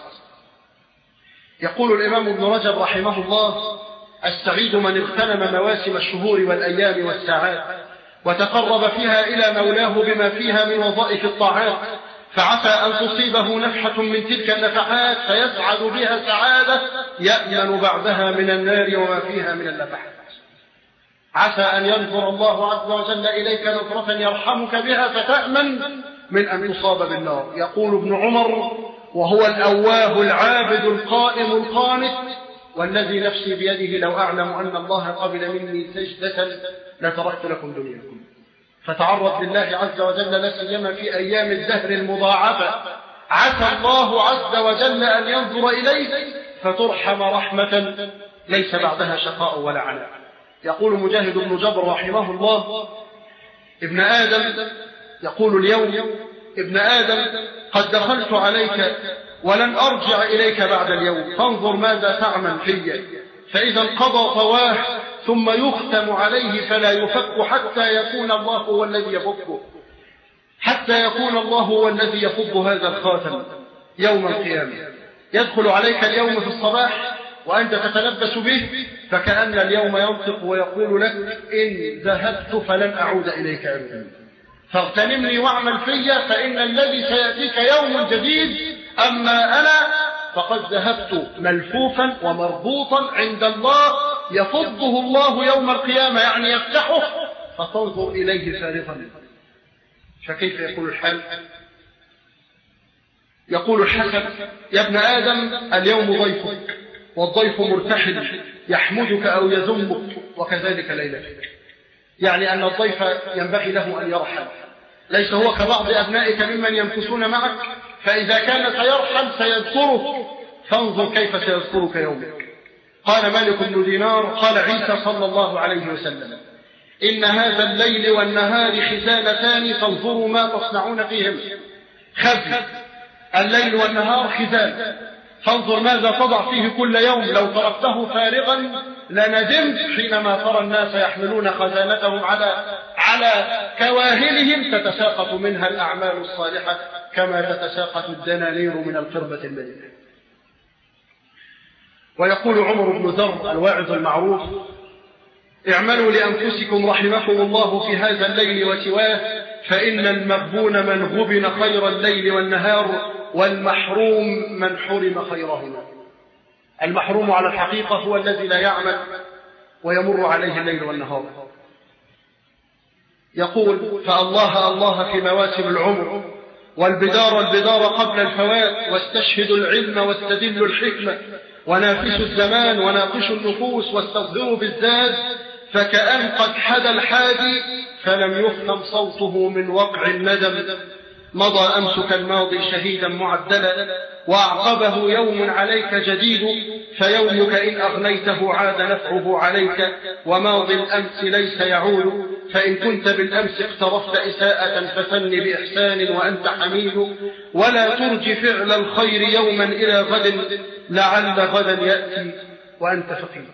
يقول الإمام ابن رجب رحمه الله: السعيد من اغتنم مواسم الشهور والأيام والساعات وتقرب فيها إلى مولاه بما فيها من وظائف الطاعات، فعسى أن تصيبه نفحة من تلك النفحات فيسعد بها سعادة يأمن بعدها من النار وما فيها من النفحات. عسى أن ينظر الله عز وجل إليك نظرة يرحمك بها فتأمن من أن تصاب بالنار. يقول ابن عمر وهو الأواه العابد القائم القانت: والذي نفسي بيده لو أعلم أن الله قبل مني سجدة لتركت لكم دنياكم. فتعرض لله عز وجل لا سيما في أيام الدهر المضاعفة، عسى الله عز وجل أن ينظر إليك فترحم رحمة ليس بعدها شقاء ولا عناء. يقول مجاهد بن جبر رحمه الله: ابن آدم، يقول اليوم: ابن آدم قد دخلت عليك ولن أرجع إليك بعد اليوم، فانظر ماذا تعمل في، فإذا انقضى طواه ثم يختم عليه فلا يفك حتى يكون الله هو الذي يفكه، حتى يكون الله هو الذي يفض هذا الخاتم يوم القيامة. يدخل عليك اليوم في الصباح وأنت تتلبس به، فكأن اليوم ينطق ويقول لك: إن ذهبت فلن أعود إليك أبدا، فاغتنمني واعمل في، فإن الذي سيأتيك يوم جديد. أما أنا فقد ذهبت ملفوفا ومربوطا عند الله يفضه الله يوم القيامة، يعني يفتحه فتنظر إليه فارغا. فكيف يكون الحال؟ يقول الحسن: يا ابن آدم اليوم ضيفك، والضيف مرتحل يحمدك أو يذمك، وكذلك ليلتك. يعني أن الضيف ينبغي له أن يرحل، ليس هو كبعض أبنائك ممن يمكثون معك، فإذا كان سيرحل سيذكرك، فانظر كيف سيذكرك يومك. قال مالك بن دينار: قال عيسى صلى الله عليه وسلم: إن هذا الليل والنهار خزانتان فانظروا ما تصنعون فيهم. خزن الليل والنهار خزان، فانظر ماذا تضع فيه كل يوم. لو تركته فارغا لندمت حينما ترى الناس يحملون خزانتهم على على كواهلهم تتساقط منها الأعمال الصالحة كما تتساقط الدنانير من القربة المليئة. ويقول عمر بن ذر الواعظ المعروف: اعملوا لأنفسكم رحمكم الله في هذا الليل وسواه، فإن المغبون من غبن خير الليل والنهار، والمحروم من حرم خيرهما. المحروم على الحقيقة هو الذي لا يعمل ويمر عليه الليل والنهار. يقول: فالله الله في مواسم العمر، والبدار البدار قبل الفوات، واستشهدوا العلم واستدلوا الحكمة، ونافسوا الزمان وناقشوا النفوس، واستظهروا بالزاد، فكأن قد حدا الحادي فلم يفهم صوته من وقع الندم. مضى أمسك الماضي شهيدا معدلا، وأعقبه يوم عليك جديد، فيومك إن أغنيته عاد نفعه عليك، وماضي الأمس ليس يعود. فإن كنت بالأمس اقترفت إساءة فثن بإحسان وأنت حميد، ولا ترج فعل الخير يوما إلى غد، لعل غدا يأتي وأنت فقير.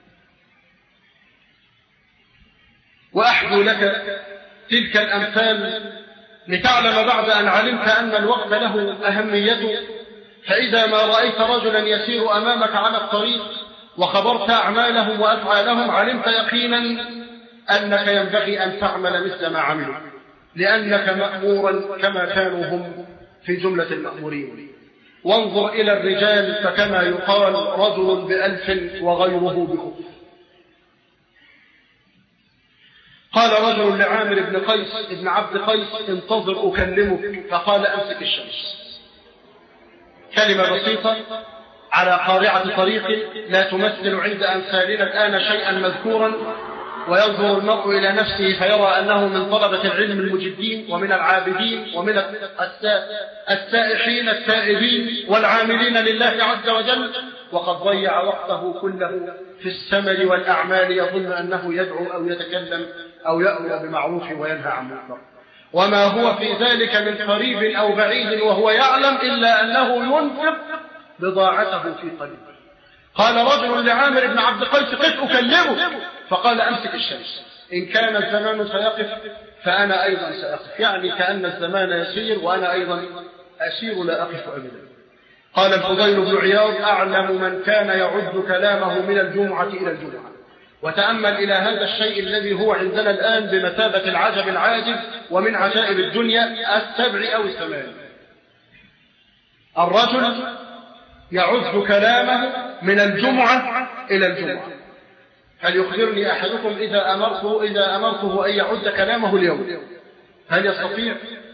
وأحدو لك تلك الأمثال لتعلم بعد أن علمت أن الوقت له أهميته. فإذا ما رأيت رجلا يسير أمامك على الطريق وخبرت أعمالهم وأفعالهم، علمت يقينا أنك ينبغي أن تعمل مثل ما عملوا، لأنك مأمورا كما كانوا هم في جملة المأمورين. وانظر إلى الرجال، فكما يقال: رجل بألف وغيره بخف. قال رجل لعامر بن قيس بن عبد قيس: انتظر أكلمك، فقال: أمسك الشمس. كلمة بسيطة على قارعة طريق لا تمثل عند أمثالنا الآن شيئا مذكورا. وينظر المرء إلى نفسه فيرى أنه من طلبة العلم المجدين ومن العابدين ومن السائحين التائبين والعاملين لله عز وجل، وقد ضيع وقته كله في السمر والأعمال، يظن أنه يدعو أو يتكلم أو يأمر بمعروف وينهى عن منكر، وما هو في ذلك من قريب أو بعيد وهو يعلم، إلا أنه ينفق بضاعته في قلبه. قال رجل لعامر بن عبد القيس: قف أكلمه، فقال: أمسك الشمس، إن كان الزمان سيقف فأنا أيضا سأقف، يعني كأن الزمان يسير وأنا أيضا أسير لا أقف أبدا. قال الفضيل بن عياض: أعلم من كان يعد كلامه من الجمعة إلى الجمعة. وتأمل إلى هذا الشيء الذي هو عندنا الآن بمثابة العجب العاجب ومن عجائب الدنيا السبع أو الثمان. الرجل يعد كلامه من الجمعة إلى الجمعة. هل يخبرني أحدكم إذا أمرته, إذا أمرته أن يعد كلامه اليوم هل يستطيع؟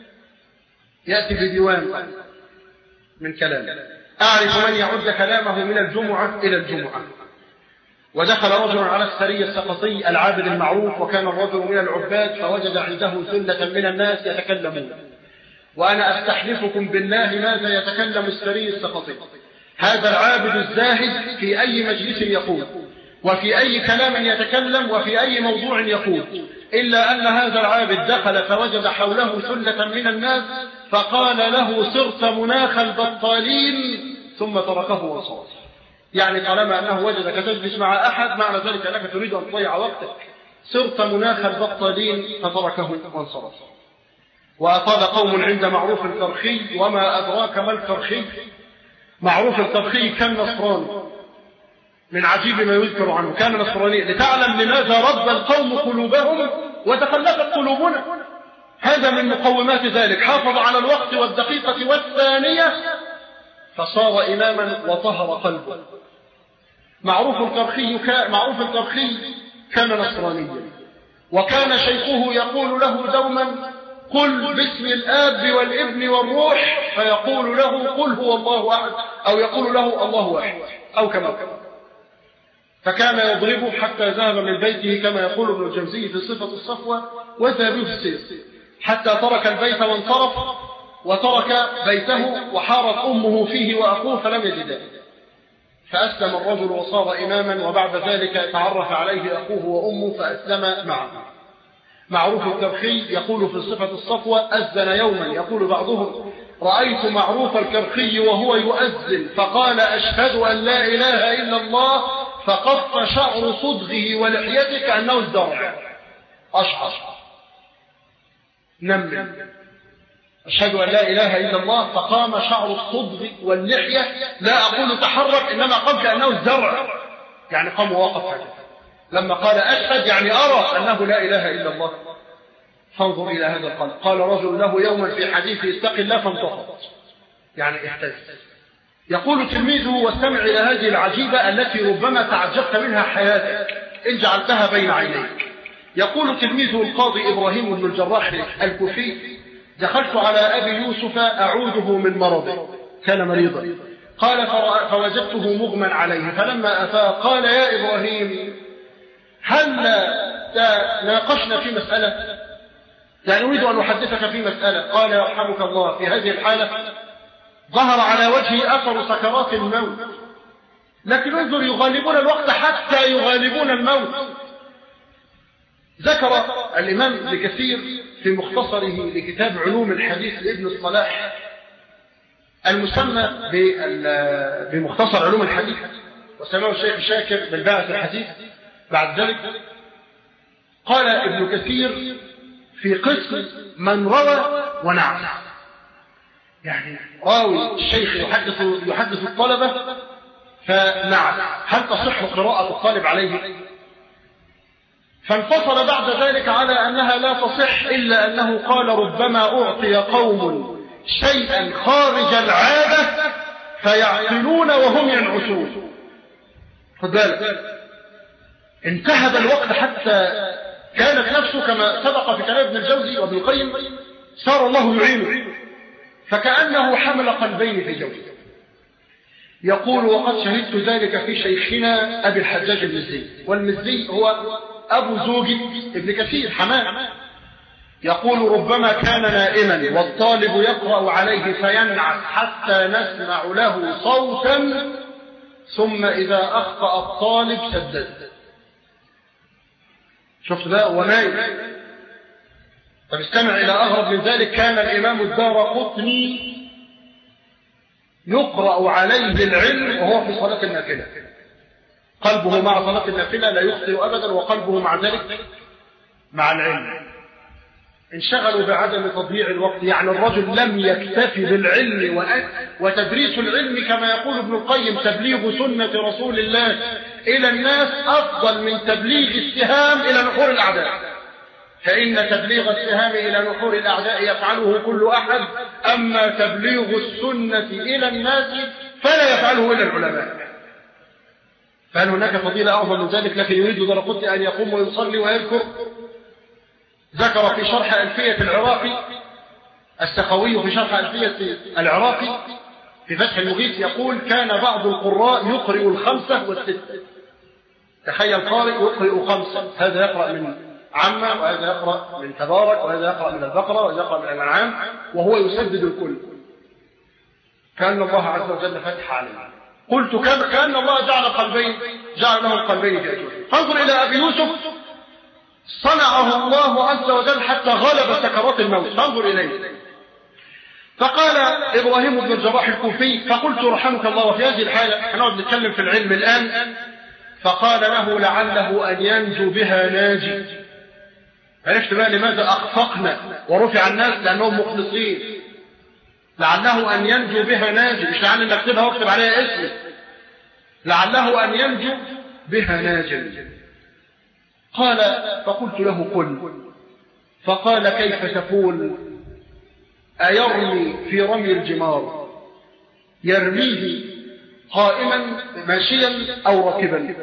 يأتي بديوان من كلامه. أعرف من يعد كلامه من الجمعة إلى الجمعة. ودخل رجل على السري السقطي العابد المعروف، وكان الرجل من العباد، فوجد عنده ثلة من الناس يتكلمون. وأنا أستحلفكم بالله ماذا يتكلم السري السقطي. هذا العابد الزاهد في أي مجلس يقول، وفي أي كلام يتكلم، وفي أي موضوع يقول، إلا أن هذا العابد دخل فوجد حوله ثلة من الناس، فقال له: صرت مناخ البطالين، ثم تركه وانصرف. يعني طالما أنه وجدك تجلس مع أحد معنى ذلك أنك تريد أن تضيع وقتك. صرت مناخ البطالين، فتركه وانصرف. وأطال قوم عند معروف الكرخي، وما أدراك ما الكرخي. معروف الكرخي كان نصراني، من عجيب ما يذكر عنه، كان نصراني. لتعلم لماذا رد القوم قلوبهم وتخلفت قلوبنا، هذا من مقومات ذلك. حافظ على الوقت والدقيقة والثانية، فصار إماما وطهر قلبه. معروف الكرخي كان, معروف الكرخي كان نصرانيا، وكان شيخه يقول له دوما: قل باسم الآب والابن والروح، فيقول له: قل هو الله أحد، أو يقول له: الله واحد، أو كما كما. فكان يضربه حتى ذهب من بيته، كما يقول ابن الجوزي في صفة الصفوة: وذهب به السير، حتى ترك البيت وانصرف، وترك بيته وحارت أمه فيه وأخوه فلم يجده. فأسلم الرجل وصار إماما، وبعد ذلك تعرف عليه أخوه وأمه فأسلم معه. معروف الكرخي يقول في صفة الصفوة: أذن يوما، يقول بعضهم: رأيت معروف الكرخي وهو يؤذن فقال: أشهد أن لا إله إلا الله، فقف شعر صدغه ولحيته كأنه الزرع، أشعر نمل. أشهد أن لا إله إلا الله، فقام شعر الصدغ واللحية، لا أقول تحرك، إنما قام كأنه الزرع، يعني قام ووقف هكذا. لما قال أشهد يعني أرى أنه لا إله إلا الله. فانظر إلى هذا القلب. قال رجل له يوما في حديثه: اتق الله، فانتفض، يعني اهتز. يقول تلميذه: واستمع إلى هذه العجيبة التي ربما تعجبت منها حياتك إن جعلتها بين عينيك. يقول تلميذه القاضي إبراهيم بن الجراح الكوفي: دخلت على أبي يوسف أعوده من مرضه، كان مريضا. قال: فوجدته مغمى عليه، فلما أفاق قال: يا إبراهيم، هل ناقشنا في مسألة؟ يعني أريد أن أحدثك في مسألة. قال: يرحمك الله، في هذه الحالة ظهر على وجهه أثر سكرات الموت، لكن انظر، يغالبون الوقت حتى يغالبون الموت. ذكر الإمام ابن كثير في مختصره لكتاب علوم الحديث لابن الصلاح المسمى بمختصر علوم الحديث، وسماه الشيخ شاكر بالباعث الحديث. بعد ذلك قال ابن كثير في قسم من روى ونعم، يعني راوي الشيخ يحدث يحدث الطلبة فنعم، هل تصح قراءة الطالب عليه؟ فانفصل بعد ذلك على أنها لا تصح، إلا أنه قال: ربما أعطي قوم شيئا خارج العادة فيعقلون وهم ينعسون. خذ بالك، انتهب الوقت حتى كانت نفسه كما سبق في كلام ابن الجوزي وابن القيم صار الله يعينه، فكأنه حمل قلبين في جوزه. يقول: وقد شهدت ذلك في شيخنا أبي الحجاج المزي، والمزي هو أبو زوج ابن كثير حماه. يقول: ربما كان نائما والطالب يقرأ عليه فينعس حتى نسمع له صوتا، ثم إذا أخطأ الطالب سدد. شفت بقى ونايم. طب استمع إلى أغرب من ذلك. كان الإمام الدارقطني يقرأ عليه العلم وهو في صلاة النافلة، قلبه مع صلاة النافلة لا يخطئ أبدا، وقلبه مع ذلك مع العلم. انشغلوا بعدم تضييع الوقت. يعني الرجل لم يكتفي بالعلم وتدريس العلم، كما يقول ابن القيم تبليغ سنة رسول الله إلى الناس أفضل من تبليغ السهام إلى نحور الأعداء، فإن تبليغ السهام إلى نحور الأعداء يفعله كل أحد، أما تبليغ السنة إلى الناس فلا يفعله إلا العلماء. فهل هناك فضيلة أعظم من ذلك؟ لكن يريد دارقطني أن يقوم ويصلي ويذكر. ذكر في شرح ألفية العراقي السخوي في شرح ألفية العراقي في فتح المغيث يقول: كان بعض القراء يقرئ الخمسة والستة. تخيل قارئ يقرئ خمسة، هذا يقرأ من عامة، وهذا يقرأ من تبارك، وهذا يقرأ من البقرة، وهذا يقرأ من الأنعام، وهو يسدد الكل. كأن الله عز وجل فتح عليه. قلت كأن الله جعل قلبين، جعل له قلبين جاجون. فانظر إلى أبي يوسف، صنعه الله عز وجل حتى غلب سكرات الموت. فانظر إليه. فقال إبراهيم بن الجراح الكوفي: فقلت رحمك الله، وفي هذه الحالة هنقعد نتكلم في العلم الآن، فقال له: لعله أن ينجو بها ناجي. عرفت بقى لماذا أخفقنا ورفع الناس؟ لأنهم مخلصين. لعله أن ينجو بها ناجي، مش لعل أن أكتبها واكتب عليها اسمي، لعله أن ينجو بها ناجي. قال: فقلت له: قل. فقال: كيف تقول؟ أيرمي في رمي الجمار، يرميه قائما ماشيا أو راكبا؟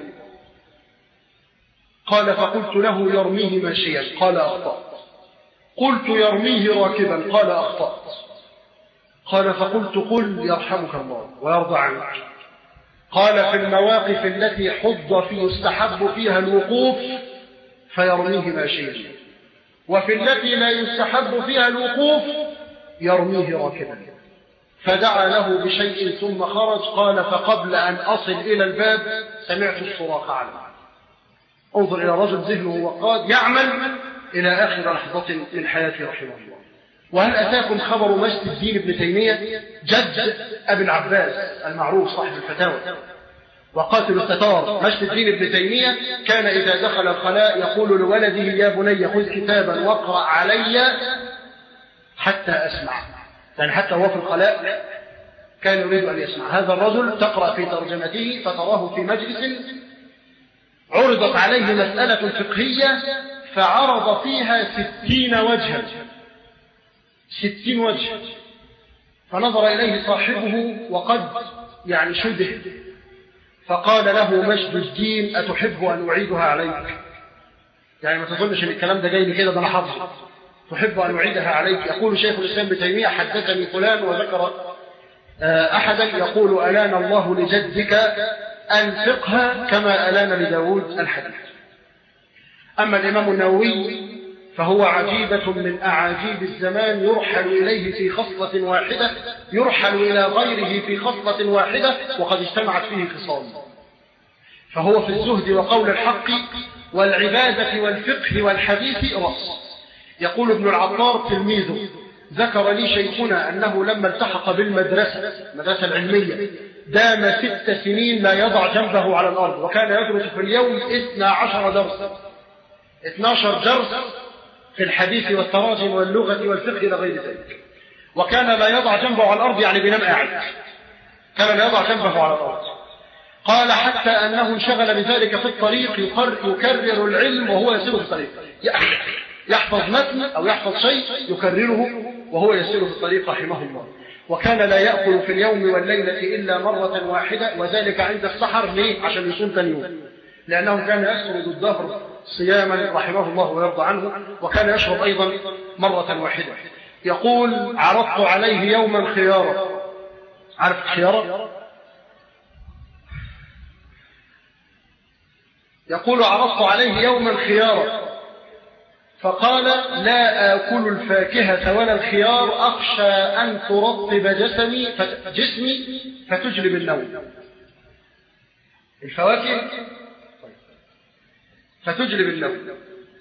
قال: فقلت له: يرميه ماشيا. قال: أخطأت. قلت: يرميه راكبا. قال: أخطأت. قال: فقلت: قل يرحمك الله ويرضى عنك. قال: في المواقف التي حض في يستحب فيها الوقوف فيرميه ماشيا، وفي التي لا يستحب فيها الوقوف يرميه راكبا. فدعا له بشيء ثم خرج. قال: فقبل أن أصل إلى الباب سمعت الصراخ على الباب. انظر إلى رجل ذهنه وقاد يعمل إلى آخر لحظة من حياته رحمه الله. وهل أتاكم خبر مجد الدين ابن تيمية جد أبي العباس المعروف صاحب الفتاوى وقاتل التتار؟ مجد الدين ابن تيمية كان إذا دخل الخلاء يقول لولده: يا بني خذ كتابا واقرأ علي حتى أسمع. يعني حتى هو في الخلاء كان يريد أن يسمع. هذا الرجل تقرأ في ترجمته فتراه في مجلس عرضت عليه مسألة فقهية فعرض فيها ستين وجها، ستين وجه. فنظر إليه صاحبه وقد يعني شبه، فقال له مجد الدين: أتحب أن أعيدها عليك؟ يعني ما تظنش أن الكلام ده جاي لي كده، ده أنا حافظه. تحب أن أعيدها عليك؟ يقول شيخ الإسلام ابن تيمية: حدثني فلان، وذكر أحدا يقول: ألان الله لجدك الفقه كما ألان لداود الحديث. أما الإمام النووي فهو عجيبة من أعاجيب الزمان، يرحل إليه في خصلة واحدة، يرحل إلى غيره في خصلة واحدة، وقد اجتمعت فيه خصال. فهو في الزهد وقول الحق والعبادة والفقه والحديث رأس. يقول ابن العطار تلميذه: ذكر لي شيخنا أنه لما التحق بالمدرسة المدرسة العلمية دام ست سنين لا يضع جنبه على الأرض، وكان يدرس في اليوم اثنا عشر درسا، اثنا عشر درس في الحديث والتراجم واللغة والفقه إلى غير ذلك. وكان لا يضع جنبه على الأرض، يعني بينام قاعد، كان لا يضع جنبه على الأرض. قال: حتى أنه انشغل بذلك في الطريق، يكرر العلم وهو يسير في الطريق، يحفظ متن أو يحفظ شيء يكرره وهو يسير في الطريق رحمه الله. وكان لا يأكل في اليوم والليلة إلا مرة واحدة، وذلك عند السحر. ليه؟ عشان يصوم ثاني يوم، لأنه كان يسرد الدهر صياما رحمه الله ويرضى عنه. وكان يشرب أيضا مرة واحدة. يقول: عرضت عليه يوما خيارا. عارف خيارا؟ يقول: عرضت عليه يوما خيارا فقال: لا آكل الفاكهة ولا الخيار، أخشى أن ترطب جسمي جسمي فتجلب النوم. الفواكه فتجلب النوم.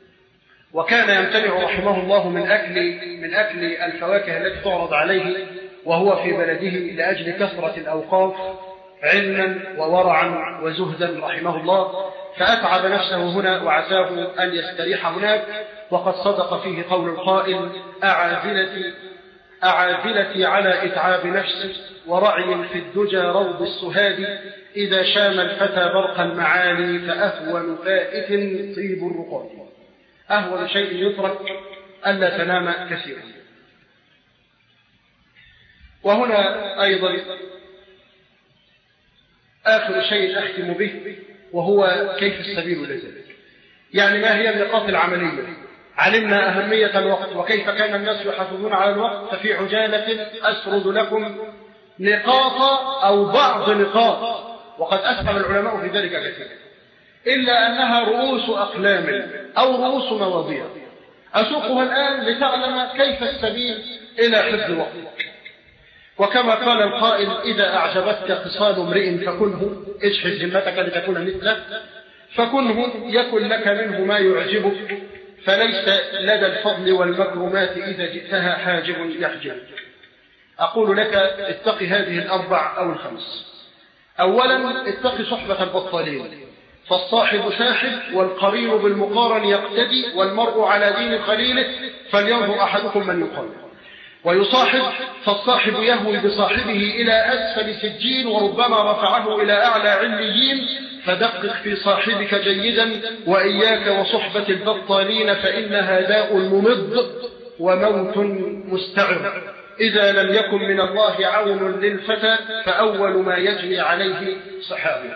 وكان يمتنع رحمه الله من أكل, من أكل الفواكه التي تعرض عليه وهو في بلده لأجل كثرة الأوقاف علما وورعا وزهدا رحمه الله، فأتعب نفسه هنا وعساه أن يستريح هناك. وقد صدق فيه قول القائل: أعاذلتي, أعاذلتي على إتعاب نفسي ورعي في الدجى روض السهاد، إذا شام الفتى برق المعاني فأهون فائت طيب الرقاد. أهون شيء يترك ألا تنام كثيرا. وهنا أيضا آخر شيء أختم به وهو كيف السبيل لذلك، يعني ما هي النقاط العملية. علمنا أهمية الوقت وكيف كان الناس يحافظون على الوقت، ففي عجالة أسرد لكم نقاط أو بعض نقاط، وقد أسهم العلماء في ذلك كثيرا، إلا أنها رؤوس أقلام أو رؤوس مواضيع أسوقها الآن لتعلم كيف السبيل إلى حفظ وقتك. وكما قال القائل: إذا أعجبتك خصال امرئ فكنه، اجحد ذمتك لتكون مثله، فكنه يكن لك منه ما يعجبك، فليس لدى الفضل والمكرمات إذا جئتها حاجب يحجبك. أقول لك اتق هذه الأربع أو الخمس. أولا اتق صحبة البطالين، فالصاحب ساحب والقرين بالمقارن يقتدي، والمرء على دين خليله فلينظر أحدكم من يقارن. ويصاحب، فالصاحب يهوي بصاحبه إلى أسفل سجين وربما رفعه إلى أعلى عليين، فدقق في صاحبك جيدا، وإياك وصحبة البطالين فإنها داء ممض وموت مستعر. إذا لم يكن من الله عون للفتى فأول ما يجري عليه صحابه.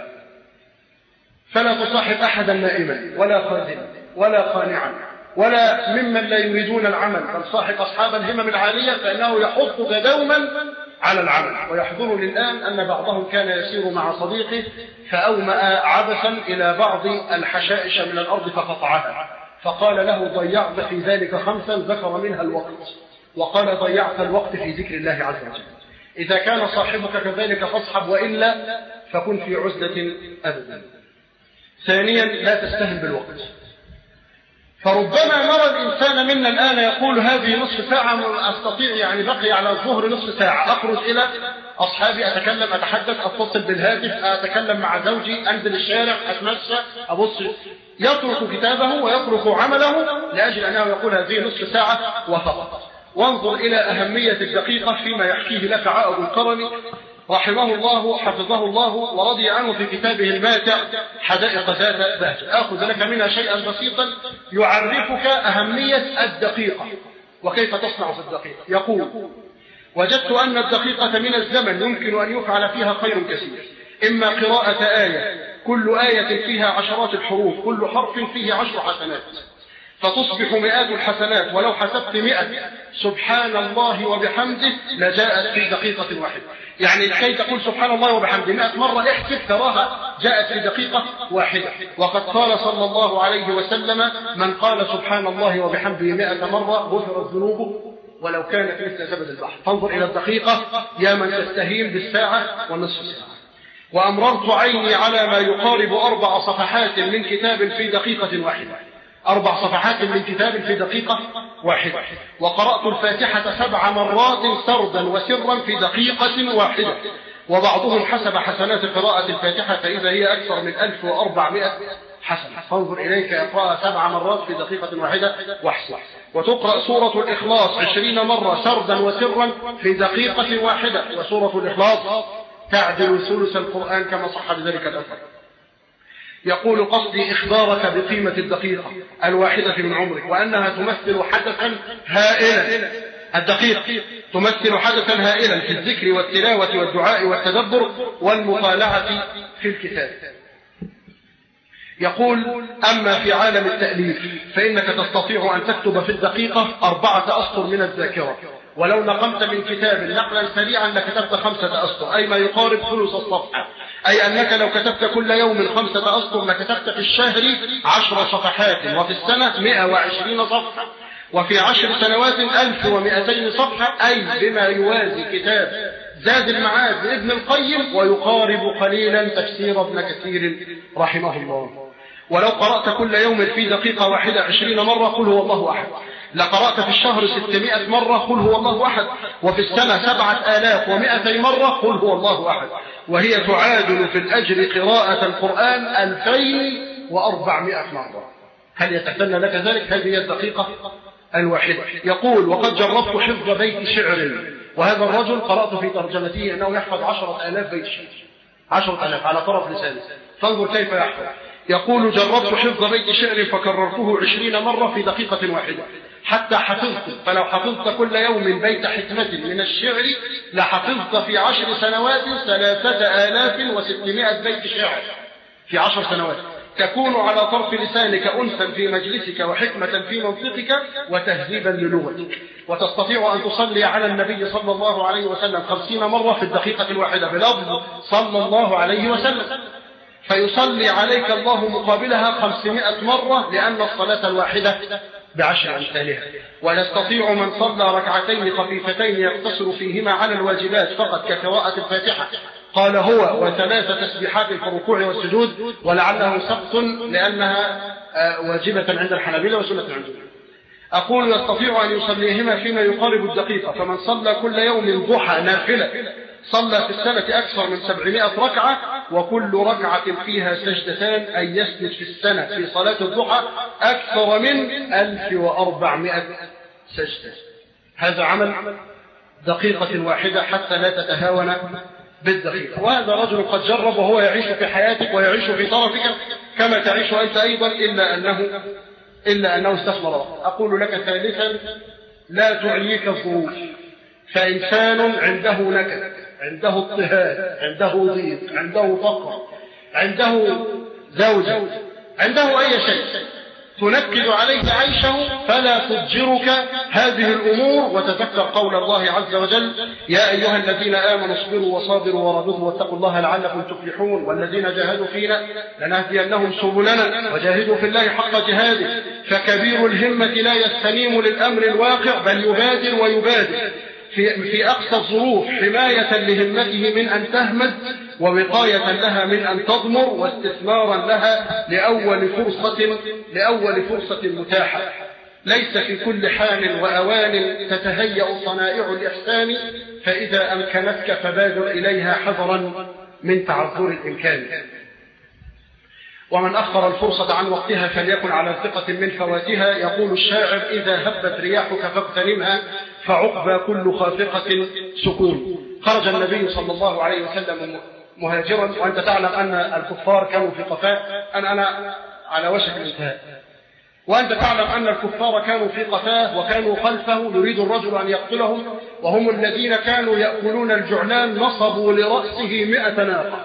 فلا تصاحب أحدا نائما ولا خازنا ولا قانعا ولا ممن لا يريدون العمل، بل صاحب أصحاب الهمم العالية فإنه يحثك دوما على العمل. ويحضرني الآن أن بعضهم كان يسير مع صديقه فأومأ عبثا إلى بعض الحشائش من الأرض فقطعها، فقال له: ضيعت في ذلك خمسا، ذكر منها الوقت، وقال: ضيعت الوقت في ذكر الله عز وجل. إذا كان صاحبك كذلك فاصحب، وإلا فكن في عزلة أبدا. ثانيا لا تستهن بالوقت، فربما نرى الإنسان منا الآن يقول: هذه نصف ساعة أستطيع، يعني بقي على الظهر نصف ساعة، أخرج إلى أصحابي، أتكلم، أتحدث، أتصل بالهاتف، أتكلم مع زوجي، أنزل الشارع، أتمشى، أبص. يترك كتابه ويترك عمله لأجل أنه يقول هذه نصف ساعة وفقط. وانظر إلى أهمية الدقيقة فيما يحكيه لك عائض القرني رحمه الله حفظه الله ورضي عنه في كتابه الماتع حدائق ذات بهجة. آخذ لك منها شيئا بسيطا يعرفك أهمية الدقيقة وكيف تصنع في الدقيقة. يقول: وجدت أن الدقيقة من الزمن يمكن أن يفعل فيها خير كثير، إما قراءة آية كل آية فيها عشرات الحروف، كل حرف فيه عشر حسنات، فتصبح مئات الحسنات، ولو حسبت مئة سبحان الله وبحمده لجاءت في دقيقة واحدة. يعني كي تقول سبحان الله وبحمده مئة مرة احسب تراها جاءت في دقيقة واحدة. وقد قال صلى الله عليه وسلم: من قال سبحان الله وبحمده مئة مرة غفرت ذنوبه ولو كانت مثل زبد البحر. فانظر إلى الدقيقة يا من تستهين بالساعة والنصف ساعة. وأمررت عيني على ما يقارب أربع صفحات من كتاب في دقيقة واحدة، أربع صفحات من كتاب في دقيقة واحدة. وقرأت الفاتحة سبع مرات سردا وسرا في دقيقة واحدة، وبعضهم حسب حسنات قراءة الفاتحة فإذا هي أكثر من ألف وأربعمائة حسنة. فانظر إليك يقرأ سبع مرات في دقيقة واحدة واحسن. وتقرأ سورة الإخلاص عشرين مرة سردا وسرا في دقيقة واحدة، وسورة الإخلاص تعدل ثلث القرآن كما صح بذلك الأثر. يقول: قصدي إخبارك بقيمة الدقيقة الواحدة من عمرك، وأنها تمثل حدثا هائلا. الدقيقة تمثل حدثا هائلا في الذكر والتلاوة والدعاء والتدبر والمطالعة في الكتاب. يقول: أما في عالم التأليف فإنك تستطيع أن تكتب في الدقيقة أربعة أسطر من الذاكرة، ولو نقمت من كتاب نقلا سريعا لكتبت خمسة أسطر، أي ما يقارب ثلث الصفحة. أي أنك لو كتبت كل يوم خمسة أسطر لكتبت في الشهر عشر صفحات، وفي السنة مئة وعشرين صفحة، وفي عشر سنوات ألف ومئتين صفحة، أي بما يوازي كتاب زاد المعاد لابن القيم ويقارب قليلا تفسير ابن كثير رحمه الله. ولو قرأت كل يوم في دقيقة واحدة عشرين مرة قل هو الله أحد، لقرأت في الشهر ستمائة مرة قل هو الله أحد، وفي السنة سبعة آلاف ومائتي مرة قل هو الله أحد، وهي تعادل في الأجر قراءة القرآن ألفين وأربعمائة مرة. هل يتسنى لك ذلك؟ هذه الدقيقة الواحدة. يقول: وقد جربت حفظ بيت شعر، وهذا الرجل قرأت في ترجمته أنه يحفظ عشرة آلاف بيت شعر، عشرة آلاف على طرف لسانه، فانظر كيف يحفظ. يقول: جربت حفظ بيت شعر فكررته عشرين مرة في دقيقة واحدة حتى حفظت، فلو حفظت كل يوم بيت حكمة من الشعر لحفظت في عشر سنوات ثلاثة آلاف وستمائة بيت شعر في عشر سنوات، تكون على طرف لسانك أنسا في مجلسك وحكمة في منطقك وتهذيبا للغتك، وتستطيع أن تصلي على النبي صلى الله عليه وسلم خمسين مرة في الدقيقة الواحدة بلفظ صلى الله عليه وسلم، فيصلي عليك الله مقابلها خمسمائة مرة، لأن الصلاة الواحدة بعشر أمثالها. ويستطيع من صلى ركعتين خفيفتين يقتصر فيهما على الواجبات فقط كقراءة الفاتحة قال هو وثلاث تسبيحات في الركوع والسجود، ولعله سقط لأنها واجبة عند الحنابلة وسنة عندهم. أقول: يستطيع أن يصليهما فيما يقارب الدقيقة، فمن صلى كل يوم ضحى نافلة صلى في السنة أكثر من سبعمائة ركعة، وكل ركعة فيها سجدتان، أي يسجد في السنة في صلاة الضحى أكثر من ألف وأربعمائة سجدة. هذا عمل دقيقة واحدة حتى لا تتهاون بالدقيقة. وهذا رجل قد جرب وهو يعيش في حياتك ويعيش في طرفك كما تعيش أنت أيضا، إلا أنه إلا أنه استثمر وقت. أقول لك ثالثا: لا تعييك الظروف، فإنسان عنده نكد، عنده اضطهاد، عنده ضيق، عنده فقر، عنده زوجة، عنده أي شيء تنكد عليه عيشه، فلا تضجرك هذه الأمور، وتذكر قول الله عز وجل: يا أيها الذين آمنوا اصبروا وصابروا ورابطوا واتقوا الله لعلكم تفلحون، والذين جاهدوا فينا لنهدينهم سبلنا وجاهدوا في الله حق جهاده، فكبير الهمة لا يستنيم للأمر الواقع بل يبادر ويبادر في, في أقصى الظروف حماية لهمته من أن تهمد، ووقاية لها من أن تضمر، واستثمارا لها لأول فرصة لأول فرصة متاحة. ليس في كل حال وأوان تتهيأ صنائع الإحسان، فإذا أمكنتك فبادر إليها حذرا من تعذر الإمكان. ومن أخر الفرصة عن وقتها فليكن على ثقة من فواتها. يقول الشاعر: إذا هبت رياحك فاغتنمها، فعقبى كل خافقة سكون. خرج النبي صلى الله عليه وسلم مهاجرا، وأنت تعلم أن الكفار كانوا في قفاء، أنا, أنا على وشك الانتهاء، وأنت تعلم أن الكفار كانوا في قفاه وكانوا خلفه يريد الرجل أن يقتلهم، وهم الذين كانوا يأكلون الجعلان، نصبوا لرأسه مئة ناقة،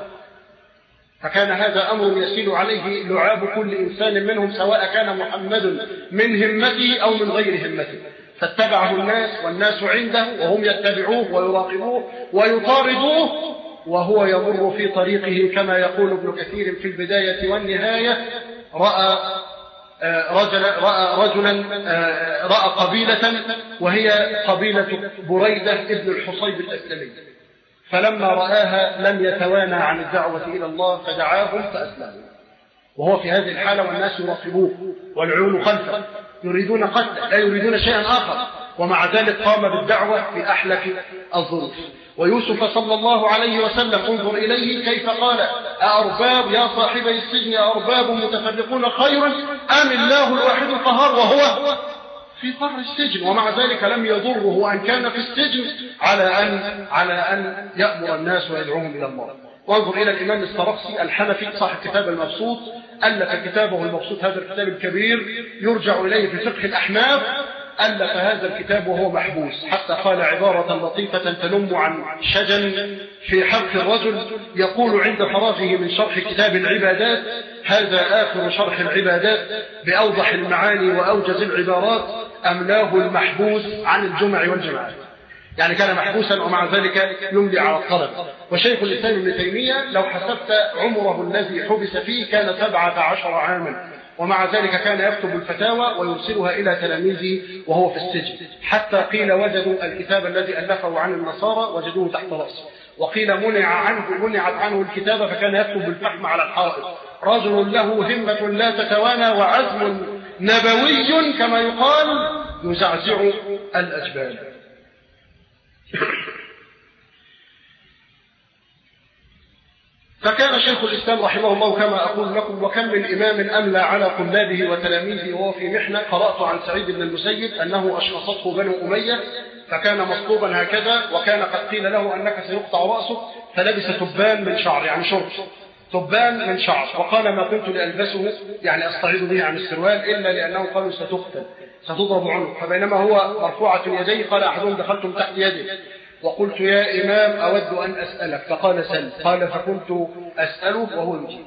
فكان هذا أمر يسيل عليه لعاب كل إنسان منهم، سواء كان محمد من همته أو من غير همته، فاتبعه الناس والناس عنده، وهم يتبعوه ويراقبوه ويطاردوه، وهو يمر في طريقه كما يقول ابن كثير في البداية والنهاية: رأى رجلا رأى رجلا رأى قبيلة، وهي قبيلة بريدة ابن الحصيب الأسلمي، فلما رآها لم يتوانى عن الدعوة إلى الله فدعاهم فأسلموا، وهو في هذه الحالة والناس يراقبوه والعيون خلفه يريدون قتله لا يريدون شيئا آخر، ومع ذلك قام بالدعوة في أحلك الظروف. ويوسف صلى الله عليه وسلم انظر إليه كيف قال: أأرباب يا صاحبي السجن أأرباب متفرقون خير أم الله الواحد القهار، وهو في قعر السجن، ومع ذلك لم يضره أن كان في السجن على أن على أن يأمر الناس ويدعوهم إلى الله. وانظر إلى الإمام السرخسي الحنفي صاحب كتاب المبسوط، ألف كتابه المبسوط، هذا الكتاب الكبير يرجع إليه في فقه الأحناف، ألف هذا الكتاب وهو محبوس، حتى قال عبارة لطيفة تنم عن شجن في حق الرجل، يقول عند فراغه من شرح كتاب العبادات: هذا آخر شرح العبادات بأوضح المعاني وأوجز العبارات، أملاه المحبوس عن الجمع والجماعات. يعني كان محبوسا ومع ذلك يملي على الطلب. وشيخ الإسلام ابن تيمية لو حسبت عمره الذي حبس فيه كان سبعة عشر عاما، ومع ذلك كان يكتب الفتاوى ويرسلها إلى تلاميذه وهو في السجن، حتى قيل وجدوا الكتاب الذي ألفه عن النصارى وجدوه تحت رأسه، وقيل منع عنه منعت عنه الكتابة فكان يكتب بالفحم على الحائط، رجل له همة لا تتوانى وعزم نبوي كما يقال يزعزع الأجبال. فكان شيخ الإسلام رحمه الله كما أقول لكم، وكم من إمام أملى على طلابه وتلاميذه وهو في محنة. قرأت عن سعيد بن المسيب أنه أشخصته بنو أمية فكان مصلوبا هكذا، وكان قد قيل له أنك سيقطع رأسه فلبس تبان من شعر، يعني شرط تبان من شعر، وقال ما كنت لألبسه يعني أستعيذ به عن السروال إلا لأنه قالوا ستقتل ستضرب عنق. فبينما هو مرفوعة يديه قال أحدهم دخلتم تحت يده وقلت يا إمام أود أن أسألك، فقال سل. قال فكنت أسأله وهو يجيب،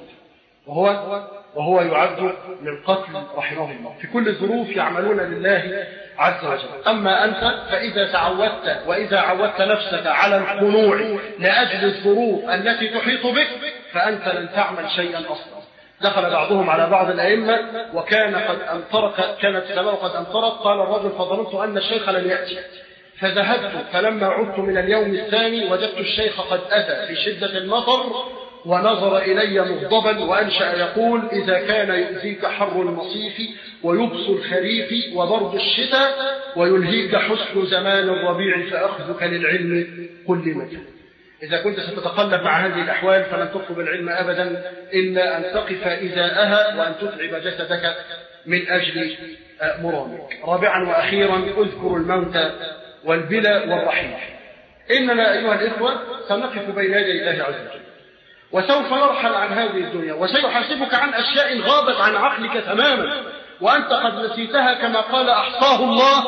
وهو وهو يعد من قتل رحمه الله. في كل الظروف يعملون لله عز وجل. أما أنت فإذا تعودت وإذا عودت نفسك على الخنوع لأجل الظروف التي تحيط بك فأنت لن تعمل شيئا أصلا. دخل بعضهم على بعض الأئمة وكان قد أمطرت، كانت السماء قد أمطرت، قال الرجل فظننت أن الشيخ لن يأتي فذهبت، فلما عدت من اليوم الثاني وجدت الشيخ قد أتى في شدة المطر ونظر إلي مغضبا وأنشأ يقول إذا كان يؤذيك حر المصيف ويبص الخريف وبرد الشتاء ويلهيك حسن زمان الربيع فأخذك للعلم كل متى. إذا كنت ستتقلب مع هذه الأحوال فلن تطلب العلم أبدا إلا أن تقف إزاءها وأن تتعب جسدك من أجل مرامك. رابعا وأخيرا اذكروا الموت والبلى والرحيل. إننا أيها الإخوة سنقف بين يدي الله عز وجل وسوف نرحل عن هذه الدنيا وسيحاسبك عن أشياء غابت عن عقلك تماما وأنت قد نسيتها كما قال أحصاه الله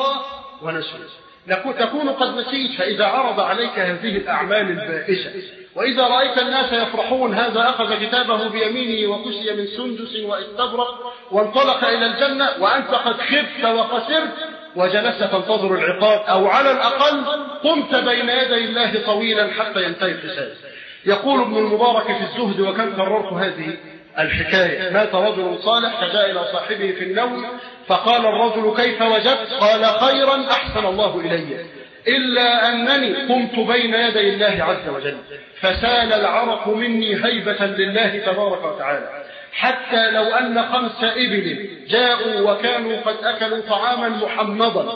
ونسوه. تكون قد نسيت فإذا عرض عليك هذه الأعمال البائسة وإذا رأيت الناس يفرحون هذا أخذ كتابه بيمينه وكسي من سندس واستبرق وانطلق إلى الجنة وأنت قد خبت وخسرت وجلست تنتظر العقاب أو على الأقل قمت بين يدي الله طويلا حتى ينتهي الحساب. يقول ابن المبارك في الزهد وكم كررت هذه الحكاية: مات رجل صالح فجاء إلى صاحبه في النوم فقال الرجل كيف وجدت؟ قال خيرا أحسن الله إلي إلا أنني قمت بين يدي الله عز وجل فسال العرق مني هيبة لله تبارك وتعالى حتى لو أن خمس إبل جاءوا وكانوا قد أكلوا طعاما محمضا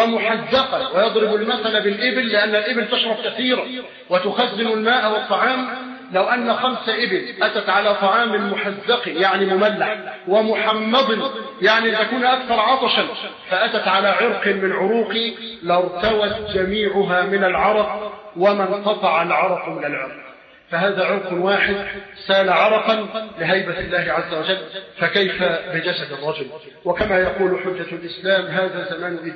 ومحزقا، ويضرب المثل بالإبل لأن الإبل تشرب كثيرا وتخزن الماء والطعام. لو أن خمس إبل أتت على طعام محزق يعني مملح ومحمض يعني تكون أكثر عطشا فأتت على عرق من عروقي لارتوت جميعها من العرق وما انقطع العرق من العرق. فهذا عرق واحد سال عرقا لهيبة الله عز وجل، فكيف بجسد الرجل؟ وكما يقول حجة الإسلام هذا زمان إد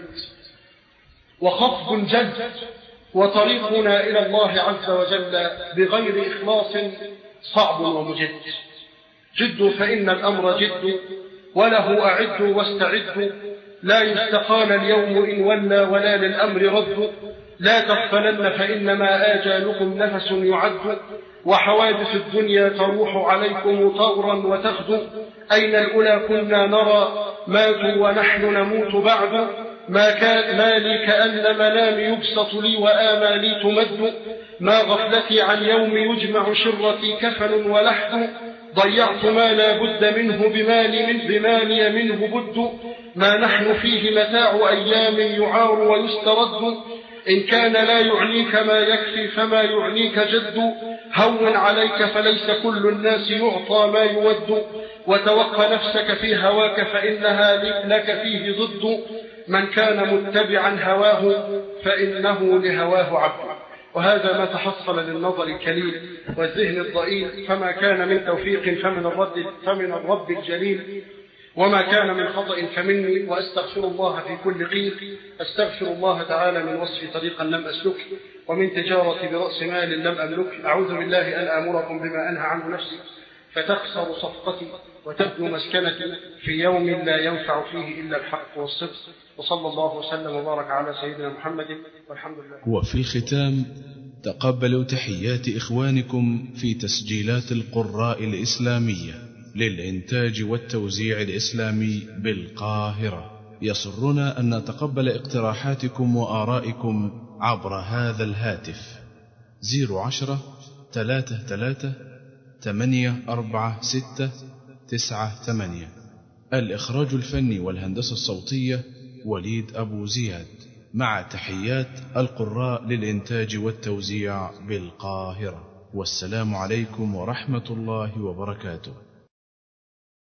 وخفض جد، وطريقنا إلى الله عز وجل بغير إخلاص صعب ومجد. جد فإن الأمر جد وله أعد واستعد، لا يستقال اليوم إن ولى ولا للأمر رد، لا تغفلن فإنما آجالكم نفس يعد، وحوادث الدنيا تروح عليكم طورا وتغدو، أين الأولى كنا نرى ماتوا ونحن نموت بعد، ما كان مالي كأن منامي يبسط لي وآمالي تمد، ما غفلتي عن يوم يجمع شرتي كفن ولحد، ضيعت ما لا بد منه بمالي من بمالي منه بد، ما نحن فيه متاع أيام يعار ويسترد، إن كان لا يعنيك ما يكفي فما يعنيك جد، هون عليك فليس كل الناس يعطى ما يود، وتوق نفسك في هواك فإنها لك فيه ضد، من كان متبعا هواه فإنه لهواه عبد. وهذا ما تحصل للنظر الكليل والذهن الضئيل، فما كان من توفيق فمن الرب, فمن الرب الجليل، وما كان من خطأ فمني، وأستغفر الله في كل قيل. أستغفر الله تعالى من وصف طريقا لم أسلك ومن تجارة برأس مال لم أملك. أعوذ بالله أن آمركم بما أنهى عنه نفسي فتكسر صفقتي وتبنو مسكنتي في يوم لا ينفع فيه إلا الحق والصدق. وصلى الله وسلم وبارك على سيدنا محمد والحمد لله. وفي الختام تقبلوا تحيات إخوانكم في تسجيلات القراء الإسلامية للإنتاج والتوزيع الإسلامي بالقاهرة. يسرنا أن نتقبل اقتراحاتكم وآرائكم عبر هذا الهاتف: صفر عشرة ثلاثة ثلاثة ثمانية أربعة ستة تسعة ثمانية. الإخراج الفني والهندسة الصوتية وليد أبو زياد، مع تحيات القراء للإنتاج والتوزيع بالقاهرة. والسلام عليكم ورحمة الله وبركاته.